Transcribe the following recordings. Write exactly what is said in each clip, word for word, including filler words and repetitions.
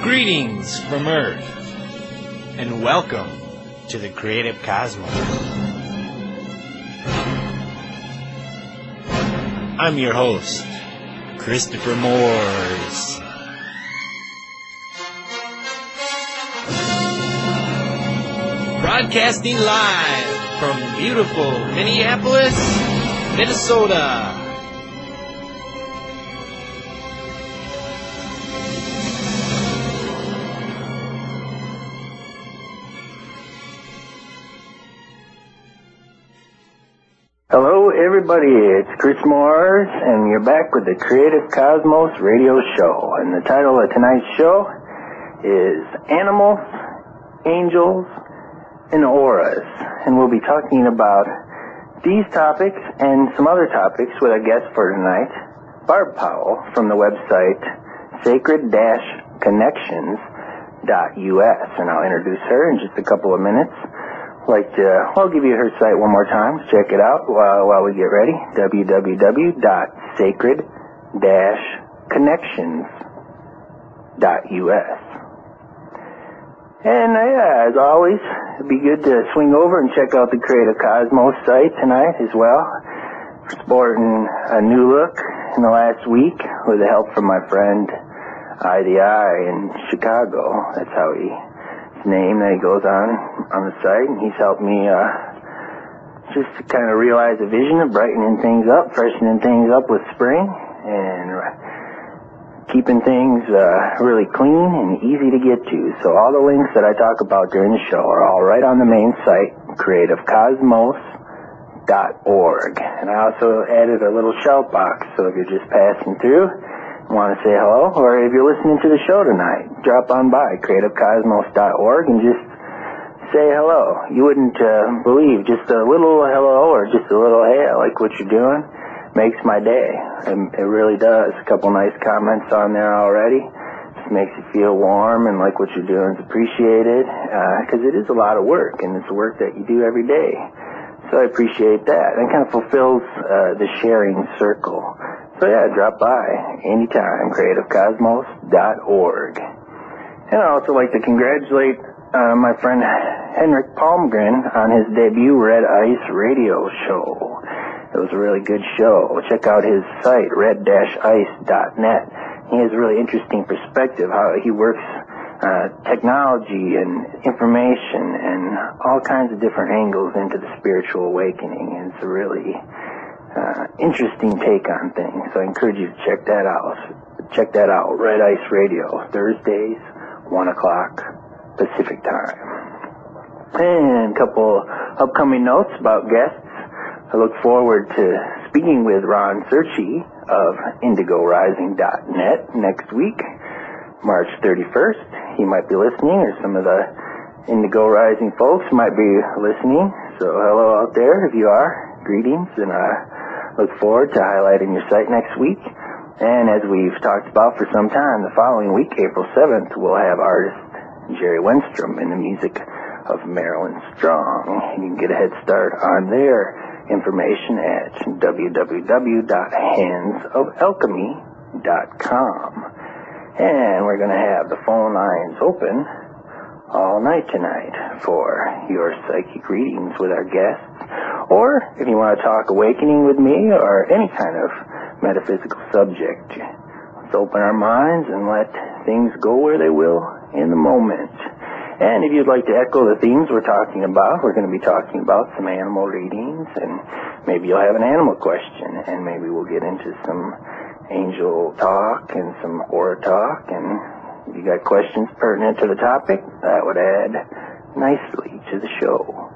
Greetings from Earth, and welcome to the Creative Cosmos. I'm your host, Christopher Moores. Broadcasting live from beautiful Minneapolis, Minnesota. Hello everybody, it's Chris Moores, and you're back with the Creative Cosmos radio show. And the title of tonight's show is Animals, Angels, and Auras. And we'll be talking about these topics and some other topics with our guest for tonight, Barb Powell, from the website sacred dash connections dot U S. And I'll introduce her in just a couple of minutes. Like to, I'll give you her site one more time. Check it out while, while we get ready. w w w dot sacred dash connections dot U S. And uh, yeah, as always, it'd be good to swing over and check out the Creative Cosmos site tonight as well. Sporting a new look in the last week with the help from my friend I the I in Chicago. That's how he name that he goes on on the site, and he's helped me uh just to kind of realize a vision of brightening things up, freshening things up with spring, and keeping things uh really clean and easy to get to. So all the links that I talk about during the show are all right on the main site, creative cosmos dot org. And I also added a little shout box, so if you're just passing through, want to say hello, or if you're listening to the show tonight, drop on by creative cosmos dot org and just say hello. You wouldn't uh, believe just a little hello or just a little hey, I like what you're doing, makes my day. It, it really does. A couple nice comments on there already. Just makes you feel warm and like what you're doing is appreciated, because uh, it is a lot of work, and it's work that you do every day. So I appreciate that. It kind of fulfills uh, the sharing circle. So yeah, drop by anytime, creative cosmos dot org. And I'd also like to congratulate uh, my friend Henrik Palmgren on his debut Red Ice radio show. It was a really good show. Check out his site, red dash ice dot net. He has a really interesting perspective how he works uh, technology and information and all kinds of different angles into the spiritual awakening. And it's a really Uh, interesting take on things, so I encourage you to check that out. Check that out, Red Ice Radio, Thursdays, one o'clock Pacific time. And a couple upcoming notes about guests. I look forward to speaking with Ron Searchy of indigo rising dot net next week, March thirty-first. He might be listening, or some of the Indigo Rising folks might be listening. So hello out there if you are. Greetings, and uh look forward to highlighting your site next week. And as we've talked about for some time, the following week, April seventh, we'll have artist Jerry Wenstrom in the music of Marilyn Strong. You can get a head start on their information at w w w dot hands of alchemy dot com. And we're going to have the phone lines open all night tonight for your psychic readings with our guests. Or if you want to talk awakening with me or any kind of metaphysical subject, let's open our minds and let things go where they will in the moment. And if you'd like to echo the themes we're talking about, we're going to be talking about some animal readings, and maybe you'll have an animal question, and maybe we'll get into some angel talk and some aura talk, and if you got questions pertinent to the topic, that would add nicely to the show.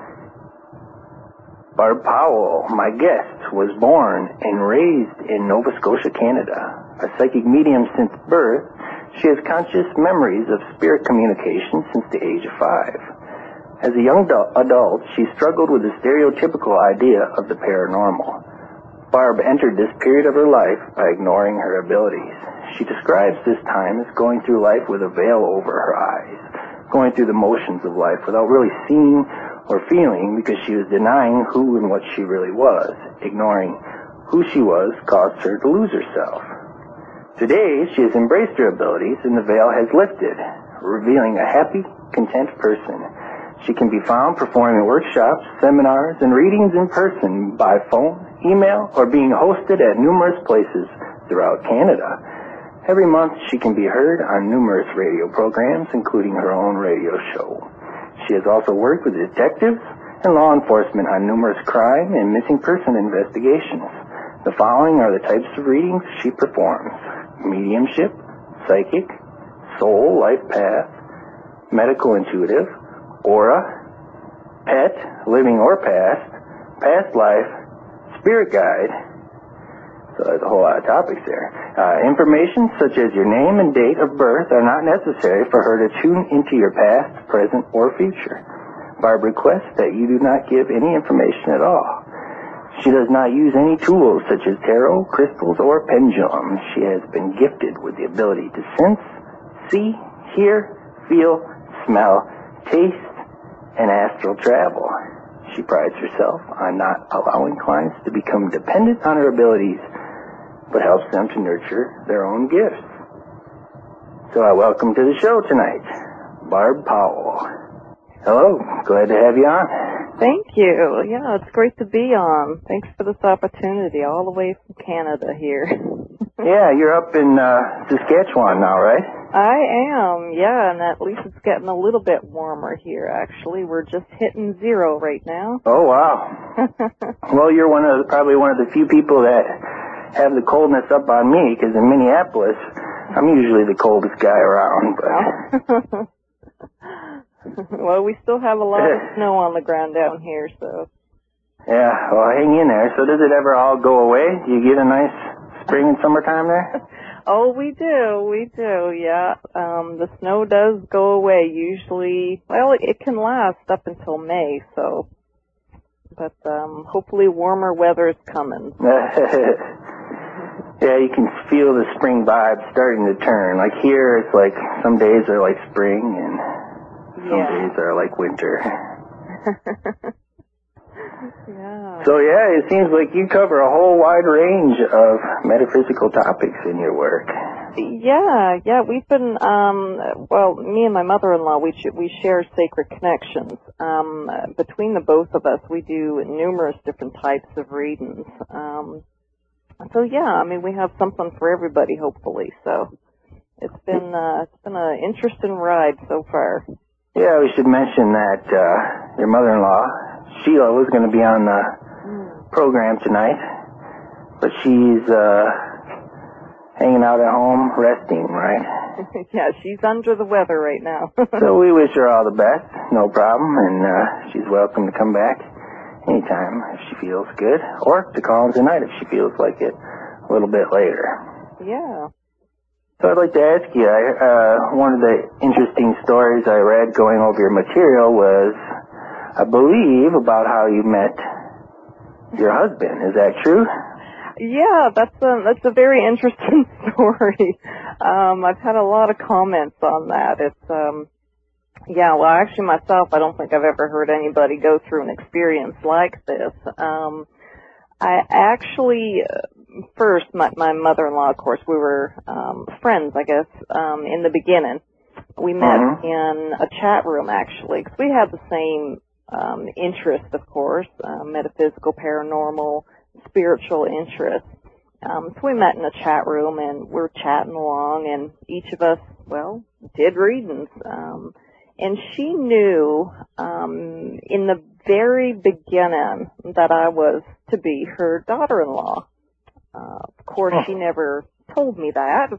Barb Powell, my guest, was born and raised in Nova Scotia, Canada. A psychic medium since birth, she has conscious memories of spirit communication since the age of five. As a young adult, she struggled with the stereotypical idea of the paranormal. Barb entered this period of her life by ignoring her abilities. She describes this time as going through life with a veil over her eyes, going through the motions of life without really seeing or feeling, because she was denying who and what she really was. Ignoring who she was caused her to lose herself. Today, she has embraced her abilities and the veil has lifted, revealing a happy, content person. She can be found performing workshops, seminars, and readings in person, by phone, email, or being hosted at numerous places throughout Canada. Every month, she can be heard on numerous radio programs, including her own radio show. She has also worked with detectives and law enforcement on numerous crime and missing person investigations. The following are the types of readings she performs: mediumship, psychic, soul, life path, medical intuitive, aura, pet, living or past, past life, spirit guide. So there's a whole lot of topics there. Uh, information such as your name and date of birth are not necessary for her to tune into your past, present, or future. Barb requests that you do not give any information at all. She does not use any tools such as tarot, crystals, or pendulums. She has been gifted with the ability to sense, see, hear, feel, smell, taste, and astral travel. She prides herself on not allowing clients to become dependent on her abilities, but helps them to nurture their own gifts. So I welcome to the show tonight, Barb Powell. Hello, glad to have you on. Thank you. Yeah, it's great to be on. Thanks for this opportunity, all the way from Canada here. Yeah, you're up in uh, Saskatchewan now, right? I am, yeah, and at least it's getting a little bit warmer here, actually. We're just hitting zero right now. Oh, wow. Well, you're one of the, probably one of the few people that have the coldness up on me, because in Minneapolis, I'm usually the coldest guy around. But well, we still have a lot of snow on the ground down here, so. Yeah, well, hang in there. So does it ever all go away? Do you get a nice spring and summertime there? Oh, we do, we do, yeah. Um, the snow does go away usually. Well, it can last up until May, so. But um, hopefully warmer weather is coming. Yeah, you can feel the spring vibe starting to turn. Like here, it's like some days are like spring and some yeah. days are like winter. Yeah. So yeah, it seems like you cover a whole wide range of metaphysical topics in your work. Yeah, yeah, we've been, um, well, me and my mother-in-law, we sh- we share Sacred Connections. Um, between the both of us, we do numerous different types of readings. Um, so yeah, I mean, we have something for everybody, hopefully. So it's been, uh, it's been an interesting ride so far. Yeah, we should mention that uh, your mother-in-law, Sheila, was going to be on the mm. program tonight, but she's uh, hanging out at home, resting, right? Yeah, she's under the weather right now. So we wish her all the best, no problem, and uh, she's welcome to come back anytime if she feels good, or to call in tonight if she feels like it a little bit later. Yeah. So I'd like to ask you, I, uh, one of the interesting stories I read going over your material was, I believe, about how you met your husband. Is that true? Yeah, that's a, that's a very interesting story. Um, I've had a lot of comments on that. It's, um, yeah, well, actually myself, I don't think I've ever heard anybody go through an experience like this. Um, I actually, first, my, my mother-in-law, of course, we were um, friends, I guess, um, in the beginning. We met mm-hmm. in a chat room, actually, because we had the same um, interests, of course, uh, metaphysical, paranormal, spiritual interests. Um, so we met in a chat room, and we were chatting along, and each of us, well, did readings. Um, and she knew um, in the very beginning that I was to be her daughter-in-law. Uh, of course, she never told me that.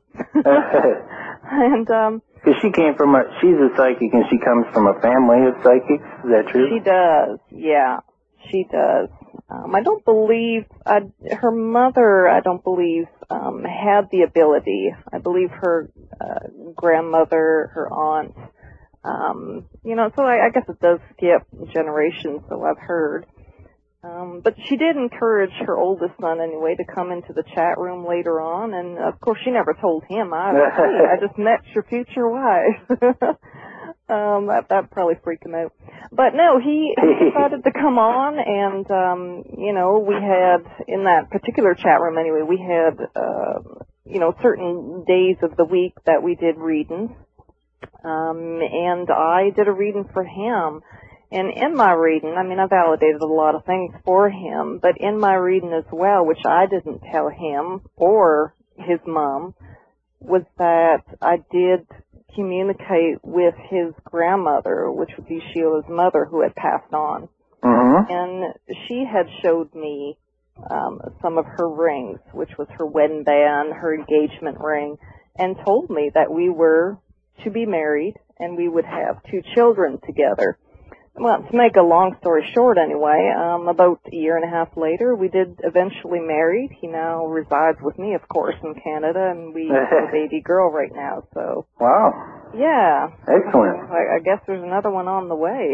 And um, because she came from a, she's a psychic, and she comes from a family of psychics. Is that true? She does. Yeah, she does. Um, I don't believe I, her mother. I don't believe um, had the ability. I believe her uh, grandmother, her aunt. Um, you know, so I, I guess it does skip generations, so I've heard. Um, but she did encourage her oldest son, anyway, to come into the chat room later on, and of course she never told him either. Hey, I just met your future wife. um, that that probably freaked him out. But no, he, he decided to come on, and um, you know, we had in that particular chat room anyway, we had uh, you know, certain days of the week that we did readings. Um, and I did a reading for him. And in my reading, I mean, I validated a lot of things for him, but in my reading as well, which I didn't tell him or his mom, was that I did communicate with his grandmother, which would be Sheila's mother, who had passed on. Mm-hmm. And she had showed me um, some of her rings, which was her wedding band, her engagement ring, and told me that we were to be married and we would have two children together. Well, to make a long story short anyway, um, about a year and a half later, we did eventually marry. He now resides with me, of course, in Canada, and we have a baby girl right now, so. Wow. Yeah. Excellent. I, I guess there's another one on the way.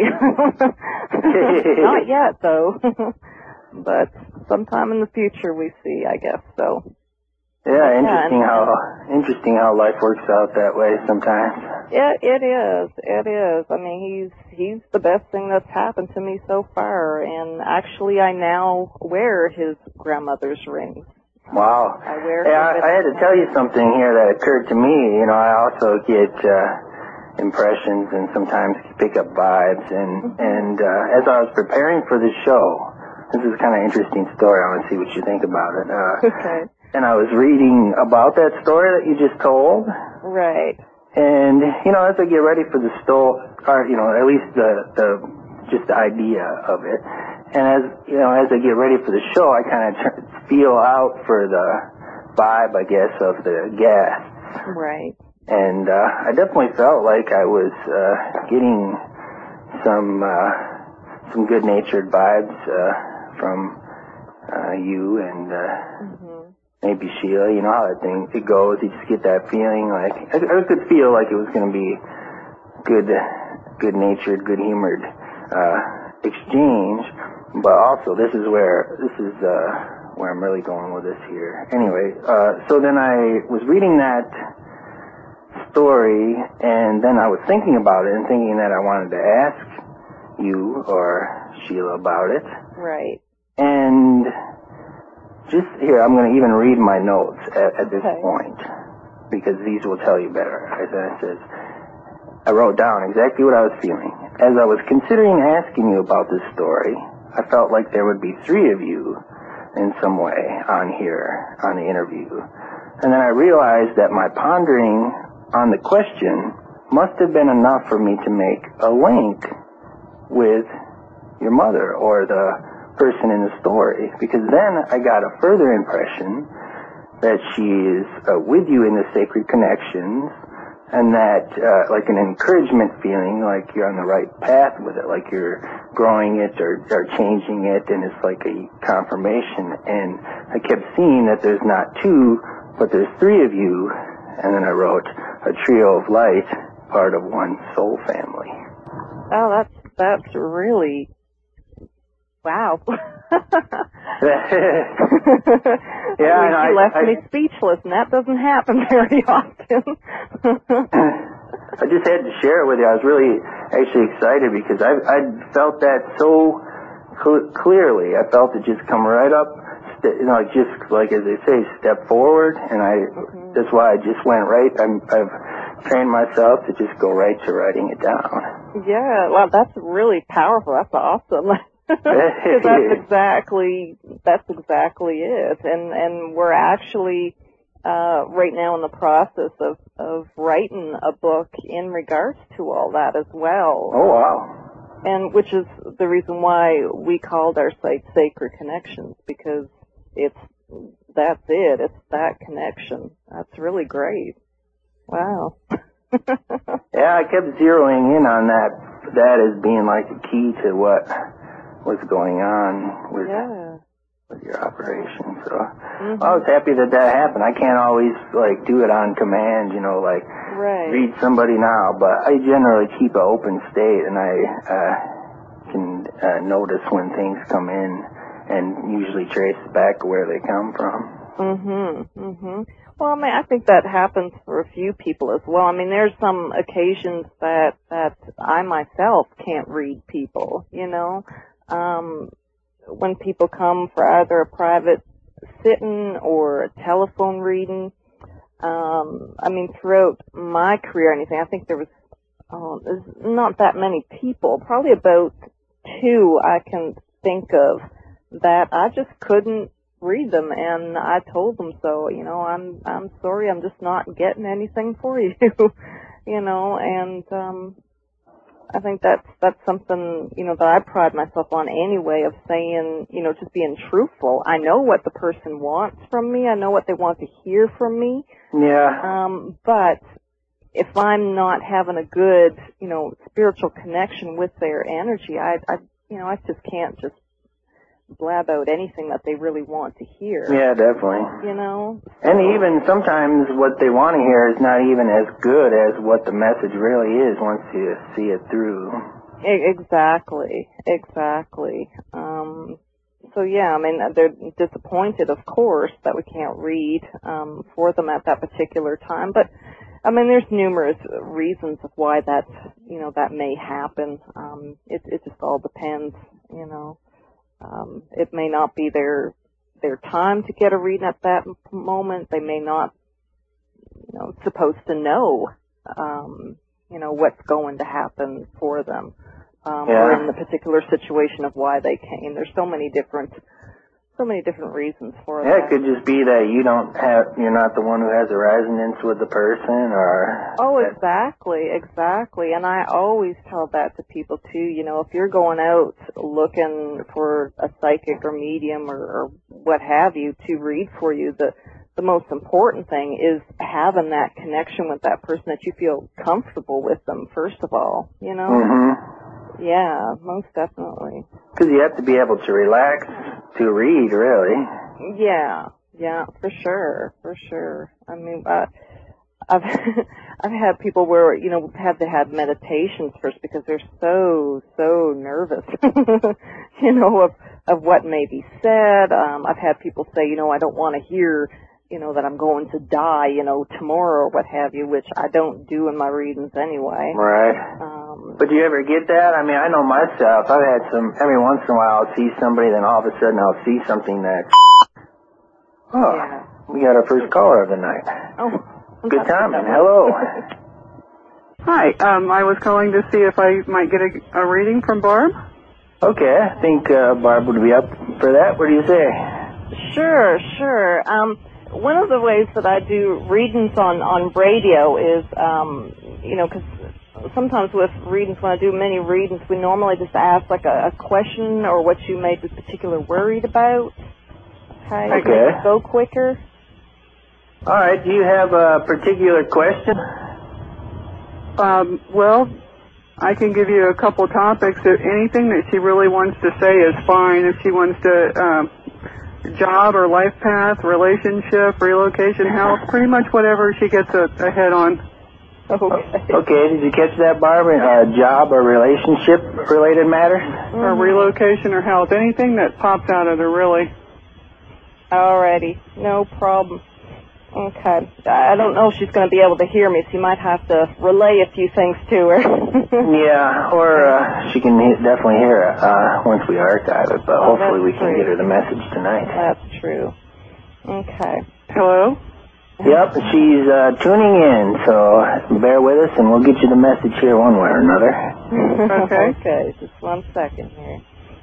Not yet, though. But sometime in the future we see, I guess, so. Yeah, interesting yeah, how interesting how life works out that way sometimes. It it is. It is. I mean, he's he's the best thing that's happened to me so far. And actually, I now wear his grandmother's rings. Wow. I wear. Hey, I, I had to tell you something here that occurred to me. You know, I also get uh, impressions and sometimes pick up vibes. And Mm-hmm. and uh, as I was preparing for this show, this is kind of an interesting story. I want to see what you think about it. Uh, okay. And I was reading about that story that you just told. Right. And, you know, as I get ready for the story, or, you know, at least the, the, just the idea of it. And as, you know, as I get ready for the show, I kind of tr- feel out for the vibe, I guess, of the guests. Right. And, uh, I definitely felt like I was, uh, getting some, uh, some good-natured vibes, uh, from, uh, you and, uh, Mm-hmm. maybe Sheila, you know how that thing, it goes, you just get that feeling like, I, I could feel like it was going to be good, good-natured, good-humored, uh, exchange, but also this is where, this is, uh, where I'm really going with this here. Anyway, uh, so then I was reading that story, and then I was thinking about it and thinking that I wanted to ask you or Sheila about it. Right. And just here, I'm going to even read my notes at, at this okay. point, because these will tell you better. As I says, I wrote down exactly what I was feeling. As I was considering asking you about this story, I felt like there would be three of you in some way on here, on the interview. And then I realized that my pondering on the question must have been enough for me to make a link with your mother or the person in the story, because then I got a further impression that she is uh, with you in the sacred connections, and that uh, like an encouragement feeling, like you're on the right path with it, like you're growing it or, or changing it, and it's like a confirmation. And I kept seeing that there's not two, but there's three of you, and then I wrote a trio of light, part of one soul family. Oh, that's that's really. Wow. yeah, I mean, and I, you left I, me speechless, and that doesn't happen very often. I just had to share it with you. I was really actually excited because I I felt that so cl- clearly. I felt it just come right up, st- you know, just like as they say, step forward, and I mm-hmm. that's why I just went right. I'm, I've trained myself to just go right to writing it down. Yeah, well, that's really powerful. That's awesome. Because that's exactly that's exactly it, and and we're actually uh, right now in the process of of writing a book in regards to all that as well. Oh wow! And which is the reason why we called our site Sacred Connections, because it's that's it. It's that connection. That's really great. Wow. Yeah, I kept zeroing in on that that as being like the key to what. What's going on with yeah. with your operation. So mm-hmm. I was happy that that happened. I can't always like do it on command, you know, like right. read somebody now, but I generally keep an open state, and I uh, can uh, notice when things come in and usually trace back where they come from. Mhm. Mhm. Well, I mean, I think that happens for a few people as well. I mean, there's some occasions that that I myself can't read people, you know. Um, when people come for either a private sit-in or a telephone reading, Um, I mean, throughout my career, anything, I think there was um, there's not that many people, probably about two I can think of, that I just couldn't read them, and I told them so. You know, I'm I'm sorry, I'm just not getting anything for you. You know, and um, I think that's that's something, you know, that I pride myself on anyway, of saying, you know, just being truthful. I know what the person wants from me. I know what they want to hear from me. Yeah. Um, but if I'm not having a good, you know, spiritual connection with their energy, I, I, you know, I just can't just blab out anything that they really want to hear. Yeah, definitely. You know? And even sometimes what they want to hear is not even as good as what the message really is once you see it through. Exactly. Exactly. Um, so yeah, I mean, they're disappointed, of course, that we can't read um, for them at that particular time. But I mean, there's numerous reasons of why that, you know, that may happen. Um, it it just all depends, you know. Um, it may not be their their time to get a reading at that moment. They may not, you know, supposed to know, um, you know, what's going to happen for them, um, yeah. or in the particular situation of why they came. There's so many different, so many different reasons for yeah, that. it could just be that you don't have, you're not the one who has a resonance with the person, or. Oh, exactly, exactly. And I always tell that to people too. You know, if you're going out looking for a psychic or medium or, or what have you to read for you, the the most important thing is having that connection with that person, that you feel comfortable with them, first of all, you know? Mm-hmm. Yeah, most definitely. Because you have to be able to relax to read, really. Yeah, yeah, for sure, for sure. I mean, uh, I've I've had people where, you know, have to have meditations first because they're so, so nervous, you know, of, of what may be said. Um, I've had people say, you know, I don't want to hear, you know, that I'm going to die, you know, tomorrow or what have you, which I don't do in my readings anyway. Right. Um, but do you ever get that? I mean, I know myself. I've had some, every once in a while I'll see somebody, then all of a sudden I'll see something that, oh, yeah. we got our first caller of the night. Oh. Good timing. Hello. Hi. Um, I was calling to see if I might get a, a reading from Barb. Okay. I think uh, Barb would be up for that. What do you say? Sure, sure. Um, one of the ways that I do readings on, on radio is, um, you know, because sometimes with readings, when I do many readings, we normally just ask like a, a question or what you may be particularly worried about. Okay. Okay. To make it go quicker. All right. Do you have a particular question? Um, well, I can give you a couple topics. Anything that she really wants to say is fine. If she wants to, um, job or life path, relationship, relocation, health, pretty much whatever she gets a, a head on. Okay. Okay. Did you catch that, Barbara? Uh, job or relationship-related matters? Mm-hmm. Or relocation or health. Anything that pops out of her, really. Alrighty. No problem. Okay. I don't know if she's going to be able to hear me, so you might have to relay a few things to her. Yeah, or uh, she can he- definitely hear it uh, once we archive it, but Oh, hopefully we that's can true. get her the message tonight. That's true. Okay. Hello? Yep, she's uh, tuning in, so bear with us and we'll get you the message here one way or another. Okay. Okay, just one second here.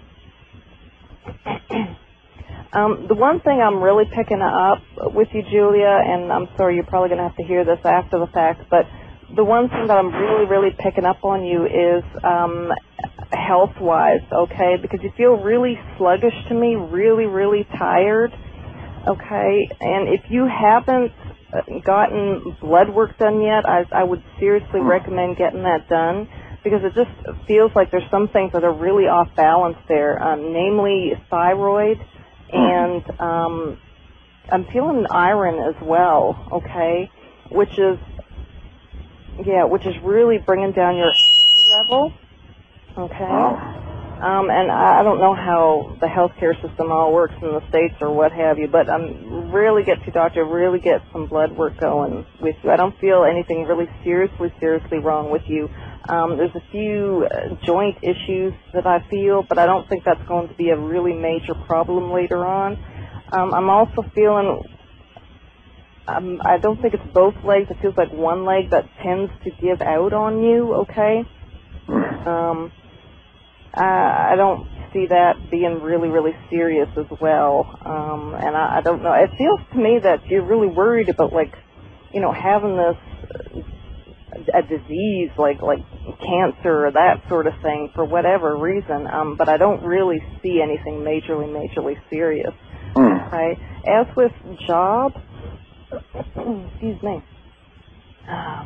Um, the one thing I'm really picking up with you, Julia, and I'm sorry, you're probably going to have to hear this after the fact, but the one thing that I'm really, really picking up on you is um, health-wise, okay? Because you feel really sluggish to me, really, really tired, okay? And if you haven't gotten blood work done yet, I, I would seriously recommend getting that done, because it just feels like there's some things that are really off balance there, um, namely thyroid. And um, I'm feeling iron as well, okay, which is, yeah, which is really bringing down your energy level, okay. Um, and I don't know how the healthcare system all works in the States or what have you, but um, really get to doctor, really get some blood work going with you. I don't feel anything really seriously, seriously wrong with you. Um, there's a few uh, joint issues that I feel, but I don't think that's going to be a really major problem later on. Um, I'm also feeling um, I don't think it's both legs. It feels like one leg that tends to give out on you, okay? Um, I, I don't see that being really, really serious as well. Um, and I, I don't know. It feels to me that you're really worried about, like, you know, having this a disease like like cancer or that sort of thing for whatever reason, um, but I don't really see anything majorly, majorly serious. Mm. Right? As with job, excuse me, um,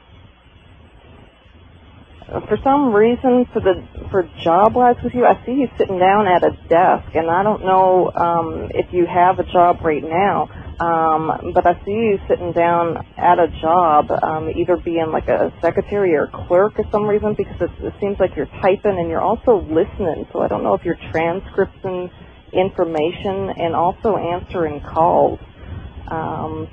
for some reason, for the for job-wise with you, I see you sitting down at a desk, and I don't know um, if you have a job right now. Um, but I see you sitting down at a job, um, either being like a secretary or clerk for some reason, because it, it seems like you're typing and you're also listening. So I don't know if you're transcripting information and also answering calls. Um,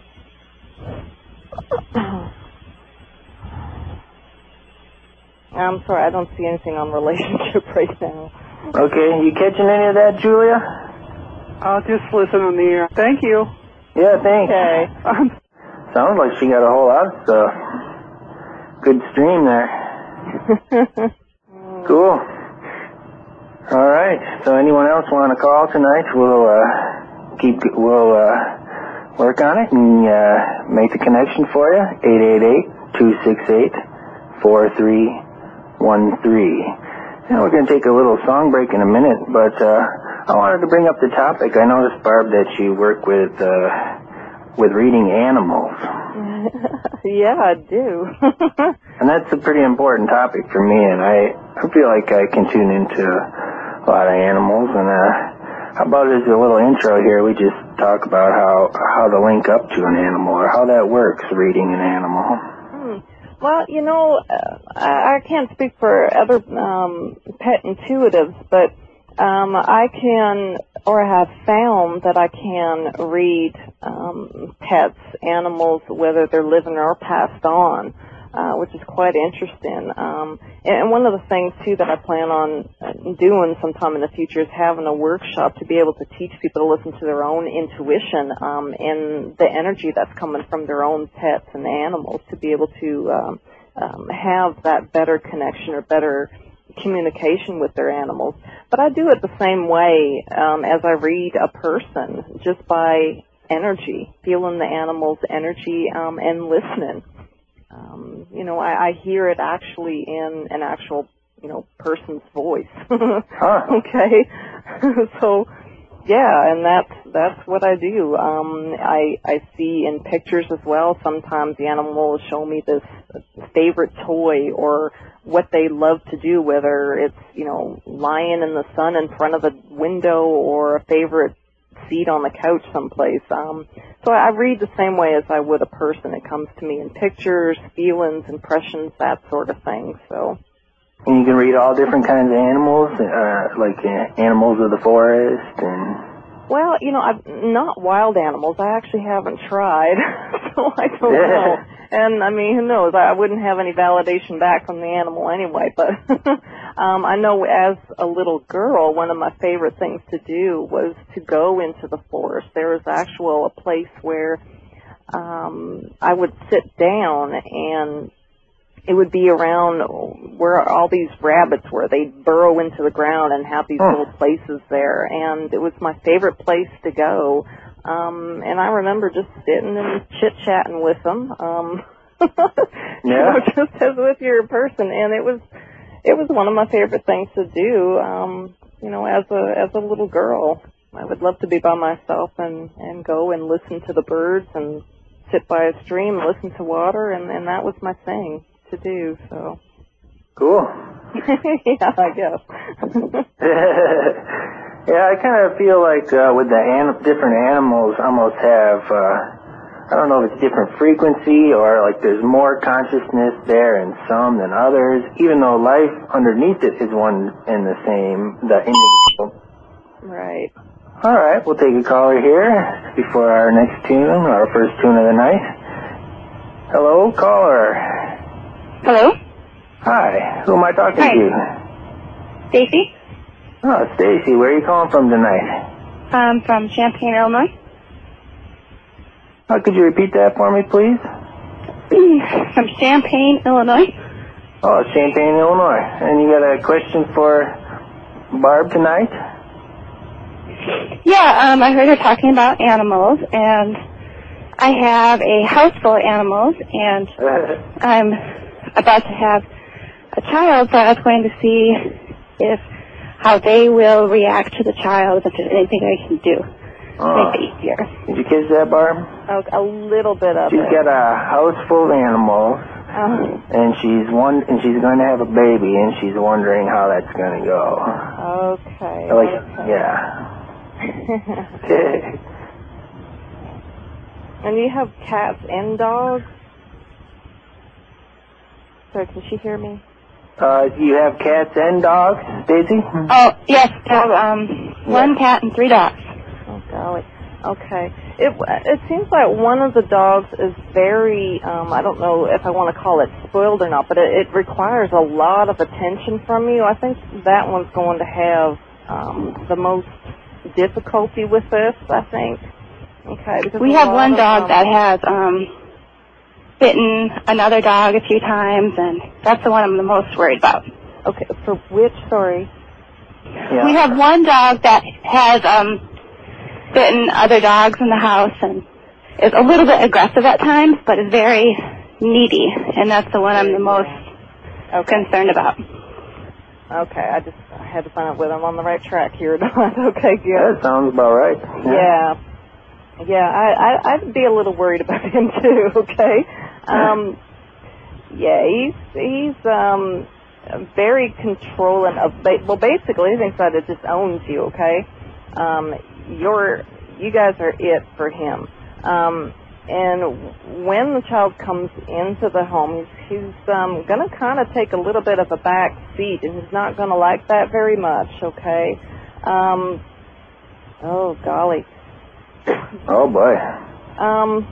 I'm sorry, I don't see anything on relationship right now. Okay, you catching any of that, Julia? I'll just listen on the air. Thank you. Yeah, thanks. Okay. Sounds like she got a whole lot of stuff. Good stream there. Cool. All right. So anyone else want to call tonight? We'll uh, keep. We'll uh, work on it and uh, make the connection for you. eight eight eight, two six eight, four three one three. And we're going to take a little song break in a minute, but uh, I wanted to bring up the topic. I noticed, Barb, that you work with uh, with reading animals. Yeah, I do. And that's a pretty important topic for me, and I, I feel like I can tune into a lot of animals. And uh, how about as a little intro here, we just talk about how, how to link up to an animal, or how that works, reading an animal. Hmm. Well, you know, uh, I, I can't speak for other um, pet intuitives, but Um, I can, or have found that I can read um, pets, animals, whether they're living or passed on, uh, which is quite interesting. Um, and one of the things, too, that I plan on doing sometime in the future is having a workshop to be able to teach people to listen to their own intuition um, and the energy that's coming from their own pets and animals, to be able to um, um, have that better connection or better communication with their animals. But I do it the same way um, as I read a person, just by energy, feeling the animal's energy um, and listening. Um, you know, I, I hear it actually in an actual, you know, person's voice. Huh. Okay, so yeah, and that's that's what I do. Um, I I see in pictures as well. Sometimes the animal will show me this favorite toy or what they love to do, whether it's, you know, lying in the sun in front of a window or a favorite seat on the couch someplace. Um, so I read the same way as I would a person. It comes to me in pictures, feelings, impressions, that sort of thing. So. And you can read all different kinds of animals, uh, like uh, animals of the forest and... Well, you know, I've, not wild animals. I actually haven't tried, so I don't know. And, I mean, who knows? I wouldn't have any validation back from the animal anyway. But um, I know as a little girl, one of my favorite things to do was to go into the forest. There was actual a place where um, I would sit down, and it would be around where all these rabbits were. They'd burrow into the ground and have these oh. little places there. And it was my favorite place to go. Um, and I remember just sitting and chit-chatting with them. Um, yeah. You know, just as with your person. And it was, it was one of my favorite things to do, um, you know, as a, as a little girl. I would love to be by myself and, and go and listen to the birds and sit by a stream, listen to water, and, and that was my thing to do, so. Cool. Yeah, I guess. Yeah, I kind of feel like uh, with the an- different animals almost have, uh, I don't know if it's different frequency or like there's more consciousness there in some than others, even though life underneath it is one and the same, the individual. Right. All right, we'll take a caller here before our next tune, our first tune of the night. Hello, caller. Hello? Hi, who am I talking Hi. to? Stacy? Oh, Stacy, where are you calling from tonight? Um, from Champaign, Illinois. Uh, could you repeat that for me, please? From Champaign, Illinois. Oh, Champaign, Illinois. And you got a question for Barb tonight? Yeah, um, I heard her talking about animals, and I have a house full of animals, and I'm about to have a child, so I was going to see if how they will react to the child, if there's anything I can do to Oh. make it easier. Did you catch that, Barb? Oh, a little bit of She's it. got a house full of animals, Oh, and she's one, and she's going to have a baby, and she's wondering how that's going to go. okay. Like, okay. yeah. And you have cats and dogs? Sorry, can she hear me? Uh, you have cats and dogs, Daisy? Oh, yes, I have um, one cat and three dogs. Oh, golly. Okay. It it seems like one of the dogs is very, um, I don't know if I want to call it spoiled or not, but it, it requires a lot of attention from you. I think that one's going to have um, the most difficulty with this, I think. Okay. Because We a have lot one of, dog um, that has um, bitten another dog a few times, and that's the one I'm the most worried about. Okay, for which, sorry? Yeah. We have one dog that has um, bitten other dogs in the house and is a little bit aggressive at times, but is very needy, and that's the one I'm the most Okay. concerned about. Okay, I just I had to find out whether I'm on the right track here or not. Okay, good. That sounds about right. Yeah. Yeah, I, I, I'd be a little worried about him too, okay? Um, yeah, he's, he's, um, very controlling of, well, basically, he thinks that it just owns you, okay? Um, you're, you guys are it for him. Um, and when the child comes into the home, he's, he's, um, gonna kind of take a little bit of a back seat, and he's not gonna like that very much, okay? Um, oh, golly. Oh, boy. Um,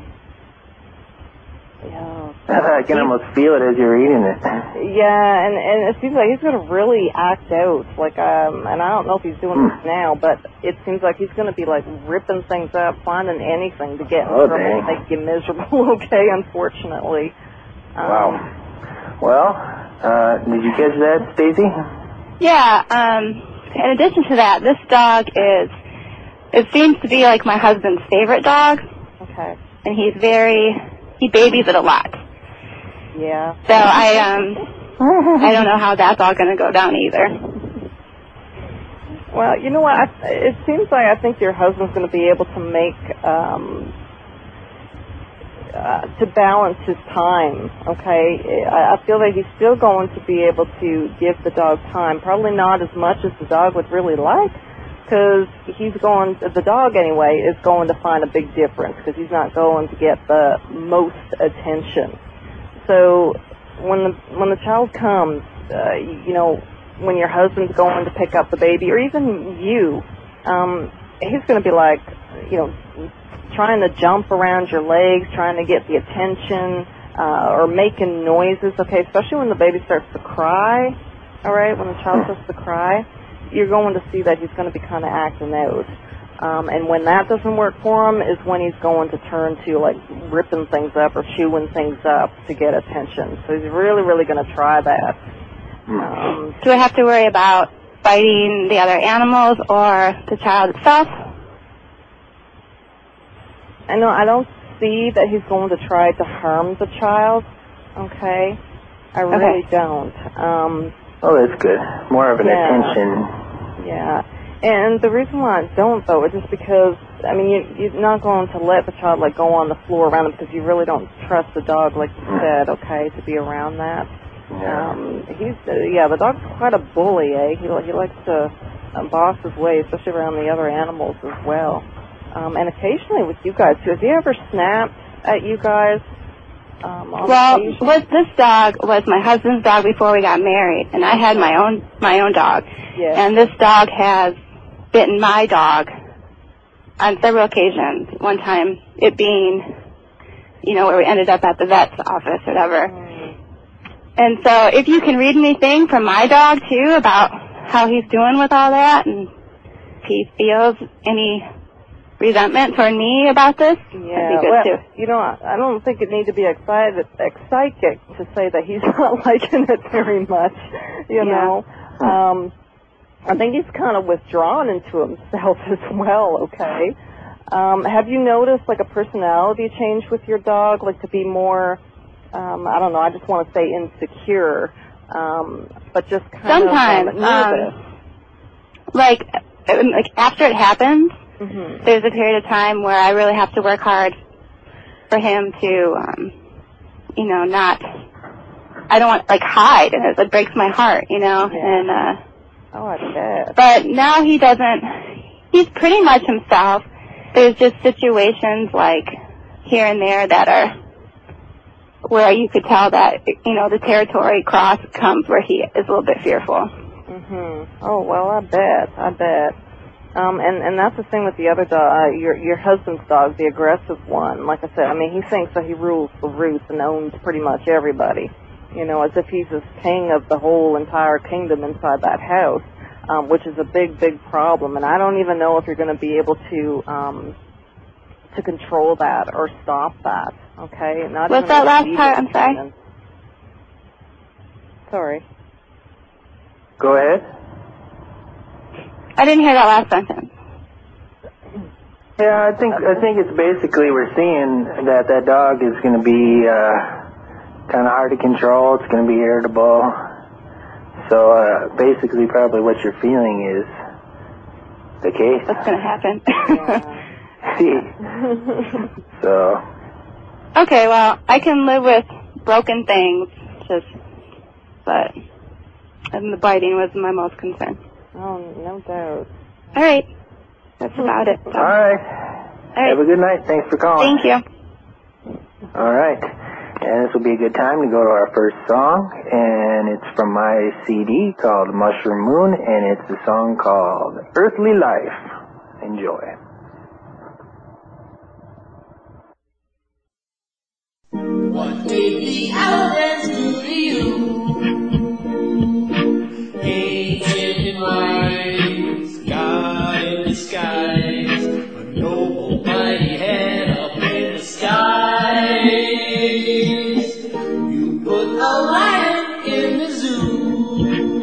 yeah. I can almost feel it as you're reading it. Yeah, and, and it seems like he's going to really act out. Like, um, and I don't know if he's doing this now, but it seems like he's going to be, like, ripping things up, finding anything to get in Oh, trouble dang. and make you miserable, okay, unfortunately. Um, Wow. Well, uh, did you catch that, Stacy? Yeah, um, in addition to that, this dog is, it seems to be like my husband's favorite dog, Okay. and he's very, he babies it a lot. Yeah. So I, um, I don't know how that's all going to go down either. Well, you know what? I, it seems like I think your husband's going to be able to make, um, uh, to balance his time, okay? I, I feel like he's still going to be able to give the dog time. Probably not as much as the dog would really like, because he's going, the dog anyway, is going to find a big difference, because he's not going to get the most attention. So when the, when the child comes, uh, you know, when your husband's going to pick up the baby, or even you, um, he's going to be like, you know, trying to jump around your legs, trying to get the attention, uh, or making noises, okay, especially when the baby starts to cry, all right, when the child starts to cry, you're going to see that he's going to be kind of acting out. Um, and when that doesn't work for him is when he's going to turn to, like, ripping things up or chewing things up to get attention. So he's really, really going to try that. Um, Do I have to worry about biting the other animals or the child itself? I know I don't see that he's going to try to harm the child, okay? I really Okay. don't. Um, Oh, that's good. More of an Yeah. attention. yeah. And the reason why I don't, though, is just because, I mean, you, you're not going to let the child, like, go on the floor around him because you really don't trust the dog, like you said, okay, to be around that. Yeah. Um, he's, uh, yeah, the dog's quite a bully, eh? He, he likes to uh, boss his way, especially around the other animals as well. Um, and occasionally with you guys, too. Has he ever snapped at you guys? Um, on Well, occasion? with this dog was my husband's dog before we got married, and I had my own my own dog. Yeah. And this dog has bitten my dog on several occasions. One time, it being, you know, where we ended up at the vet's office or whatever. Mm. And so, if you can read anything from my dog too about how he's doing with all that, and if he feels any resentment toward me about this, Yeah, that'd be good well, too. you know, I don't think it need to be excited, psychic to say that he's not liking it very much, you Yeah. know. Um, I think he's kind of withdrawn into himself as well, okay? Um, have you noticed, like, a personality change with your dog, like to be more, um, I don't know, I just want to say insecure, um, but just kind Sometimes, of um, nervous? um, like, like after it happens, Mm-hmm. there's a period of time where I really have to work hard for him to, um, you know, not, I don't want, like, hide, and it, it breaks my heart, you know, Yeah. and, uh, Oh, I bet. but now he doesn't, he's pretty much himself. There's just situations, like, here and there that are, where you could tell that, you know, the territory cross comes where he is a little bit fearful. Mm-hmm. Oh, well, I bet. I bet. Um, and, and that's the thing with the other dog, uh, your, your husband's dog, the aggressive one. Like I said, I mean, he thinks that he rules the roost and owns pretty much everybody. You know, as if he's the king of the whole entire kingdom inside that house, um, which is a big, big problem. And I don't even know if you're going to be able to, um, to control that or stop that. Okay? Not What's even that last with part? I'm sorry. even. Sorry. Go ahead. I didn't hear that last sentence. Yeah, I think I think it's basically we're seeing that that dog is going to be uh, kind of hard to control. It's going to be irritable. So uh, basically, probably what you're feeling is the case. What's going to happen? See. So. Okay, well, I can live with broken things, just, but, and the biting was my most concern. Oh, no doubt. All right. That's about it. So. All right. All right. Have a good night. Thanks for calling. Thank you. All right. And this will be a good time to go to our first song. And it's from my C D called Mushroom Moon. And it's a song called Earthly Life. Enjoy. What did the elephants do to you? Ancient wise, God in disguise, a noble mighty head up in the skies. You put a lion in the zoo,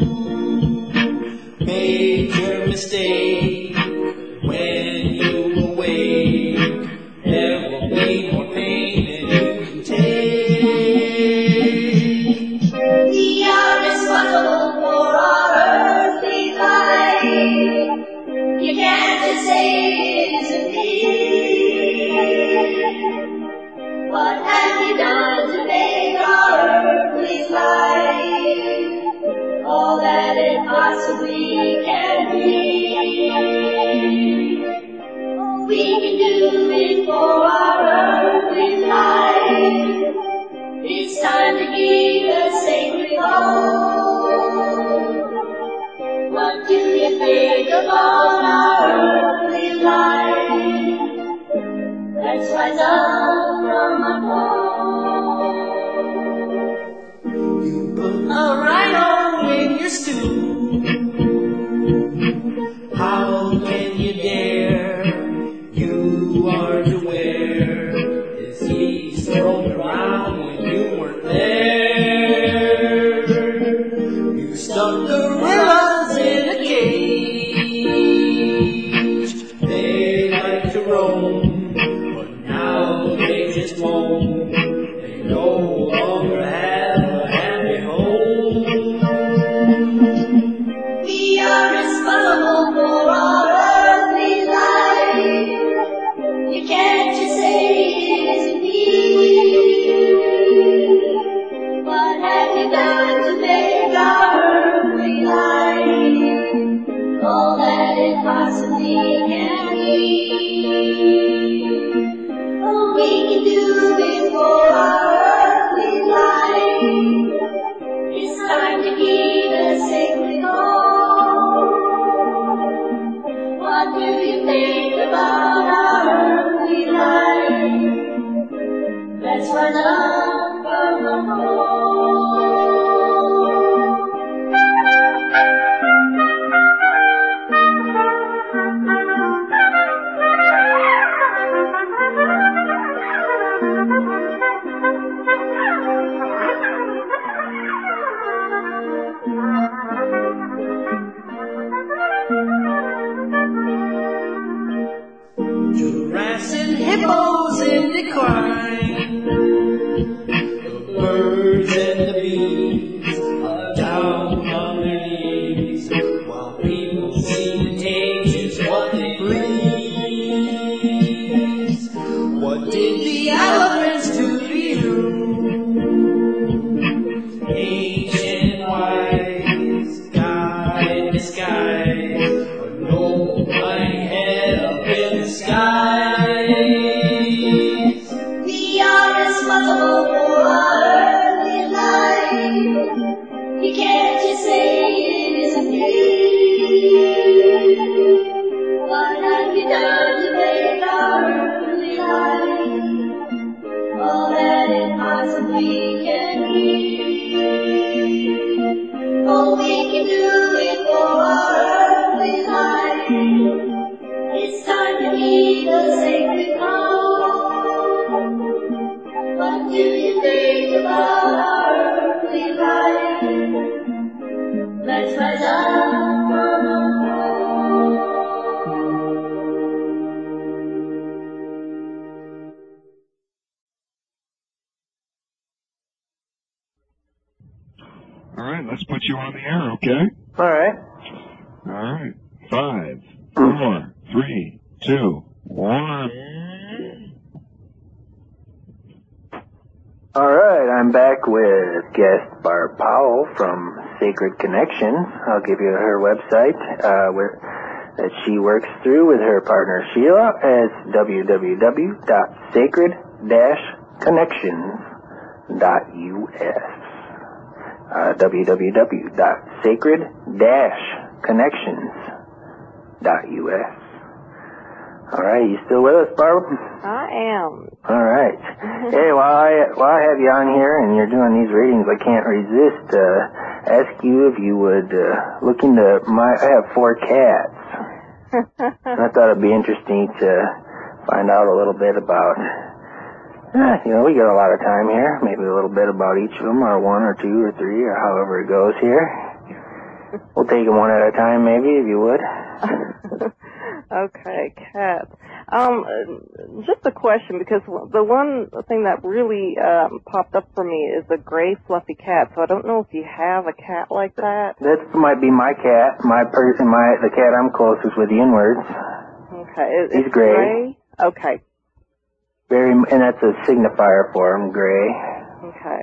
made your mistake when you awake. There will be more pain than you can take. We are responsible for our earthly life. You can't just say it isn't me. What have you done to make our earthly life all that it possibly can be? We can do it for our earthly life. It's time to give a sacred vow. What do you think about our earthly life? Let's rise up from our fall. You put a rhino in your stew. How can you dare? You aren't aware his seeds rolled around when you weren't there. You stuck gorillas in a cage. They like to roam, but now they just won't. They no longer have a happy home. We are responsible for our earthly life. You can't just say it isn't me. What have you done to make our earthly life we can do it for our earthly life. It's time to heed the sacred call. What do you think about our earthly life? Let's rise up. All right, let's put you on the air, okay? All right. All right. Five, four, three, two, one. All right, I'm back with guest Barb Powell from Sacred Connections. I'll give you her website uh, where that she works through with her partner Sheila as w w w dot sacred dash connections dot u s. Uh, w w w dot sacred dash connections dot u s. All right, you still with us, Barb? I am. All right. Hey, while I while I have you on here and you're doing these readings, I can't resist uh, ask you if you would uh, look into my. I have four cats. And I thought it'd be interesting to find out a little bit about. Uh, you know, we got a lot of time here. Maybe a little bit about each of them, or one, or two, or three, or however it goes here. We'll take them one at a time, maybe, if you would. Okay, cats. Um, just a question, because the one thing that really um, popped up for me is a gray fluffy cat. So I don't know if you have a cat like that. That might be my cat. My person, my the cat I'm closest with, inwards. Okay, is, He's is gray. gray. Okay. Very, and that's a signifier for him, gray. Okay.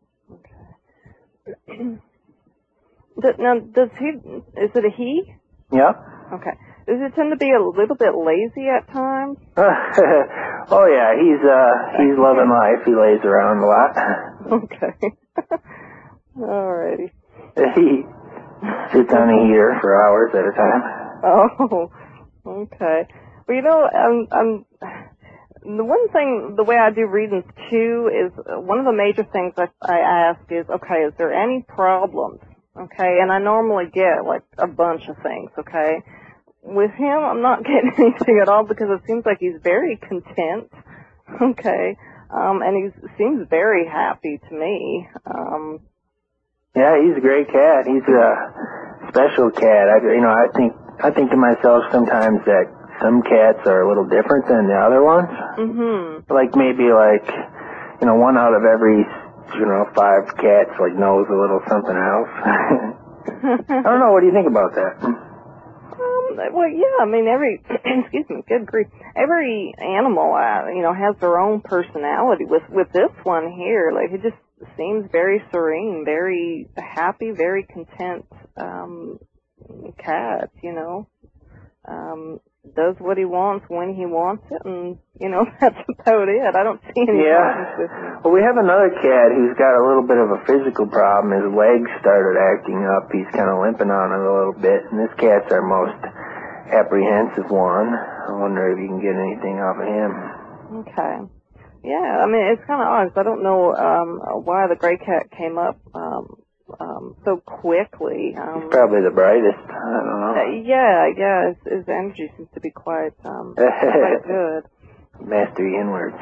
Okay. Does, now, does he? Is it a he? Yep. Okay. Does he tend to be a little bit lazy at times? Oh yeah, he's uh he's loving life. He lays around a lot. Okay. Alrighty. He sits on a heater for hours at a time. Oh. Okay. Well, you know, I'm I'm. The one thing, the way I do readings too, is uh, one of the major things I, I ask is, okay, is there any problems? Okay, and I normally get like a bunch of things. Okay, with him, I'm not getting anything at all because it seems like he's very content. Okay, um, and he seems very happy to me. Um, yeah, he's a great cat. He's a special cat. I, you know, I think I think to myself sometimes that some cats are a little different than the other ones. Mm-hmm. Like maybe like, you know, one out of every, you know, five cats like knows a little something else. I don't know. What do you think about that? Um, well, yeah. I mean, every excuse me, good grief. Every animal, uh, you know, has their own personality. With with this one here, like he just seems very serene, very happy, very content um, cat. You know. Um, does what he wants when he wants it, and, you know, that's about it. I don't see any yeah. problems with him. Well, we have another cat who's got a little bit of a physical problem. His legs started acting up. He's kind of limping on it a little bit, and this cat's our most apprehensive one. I wonder if you can get anything off of him. Okay. Yeah, I mean, it's kind of odd. I don't know um, why the gray cat came up um, um, so quickly. Um, He's probably the brightest. I don't know. Uh, yeah, yeah, his, his energy seems to be quite, um, quite good. Mastery inwards.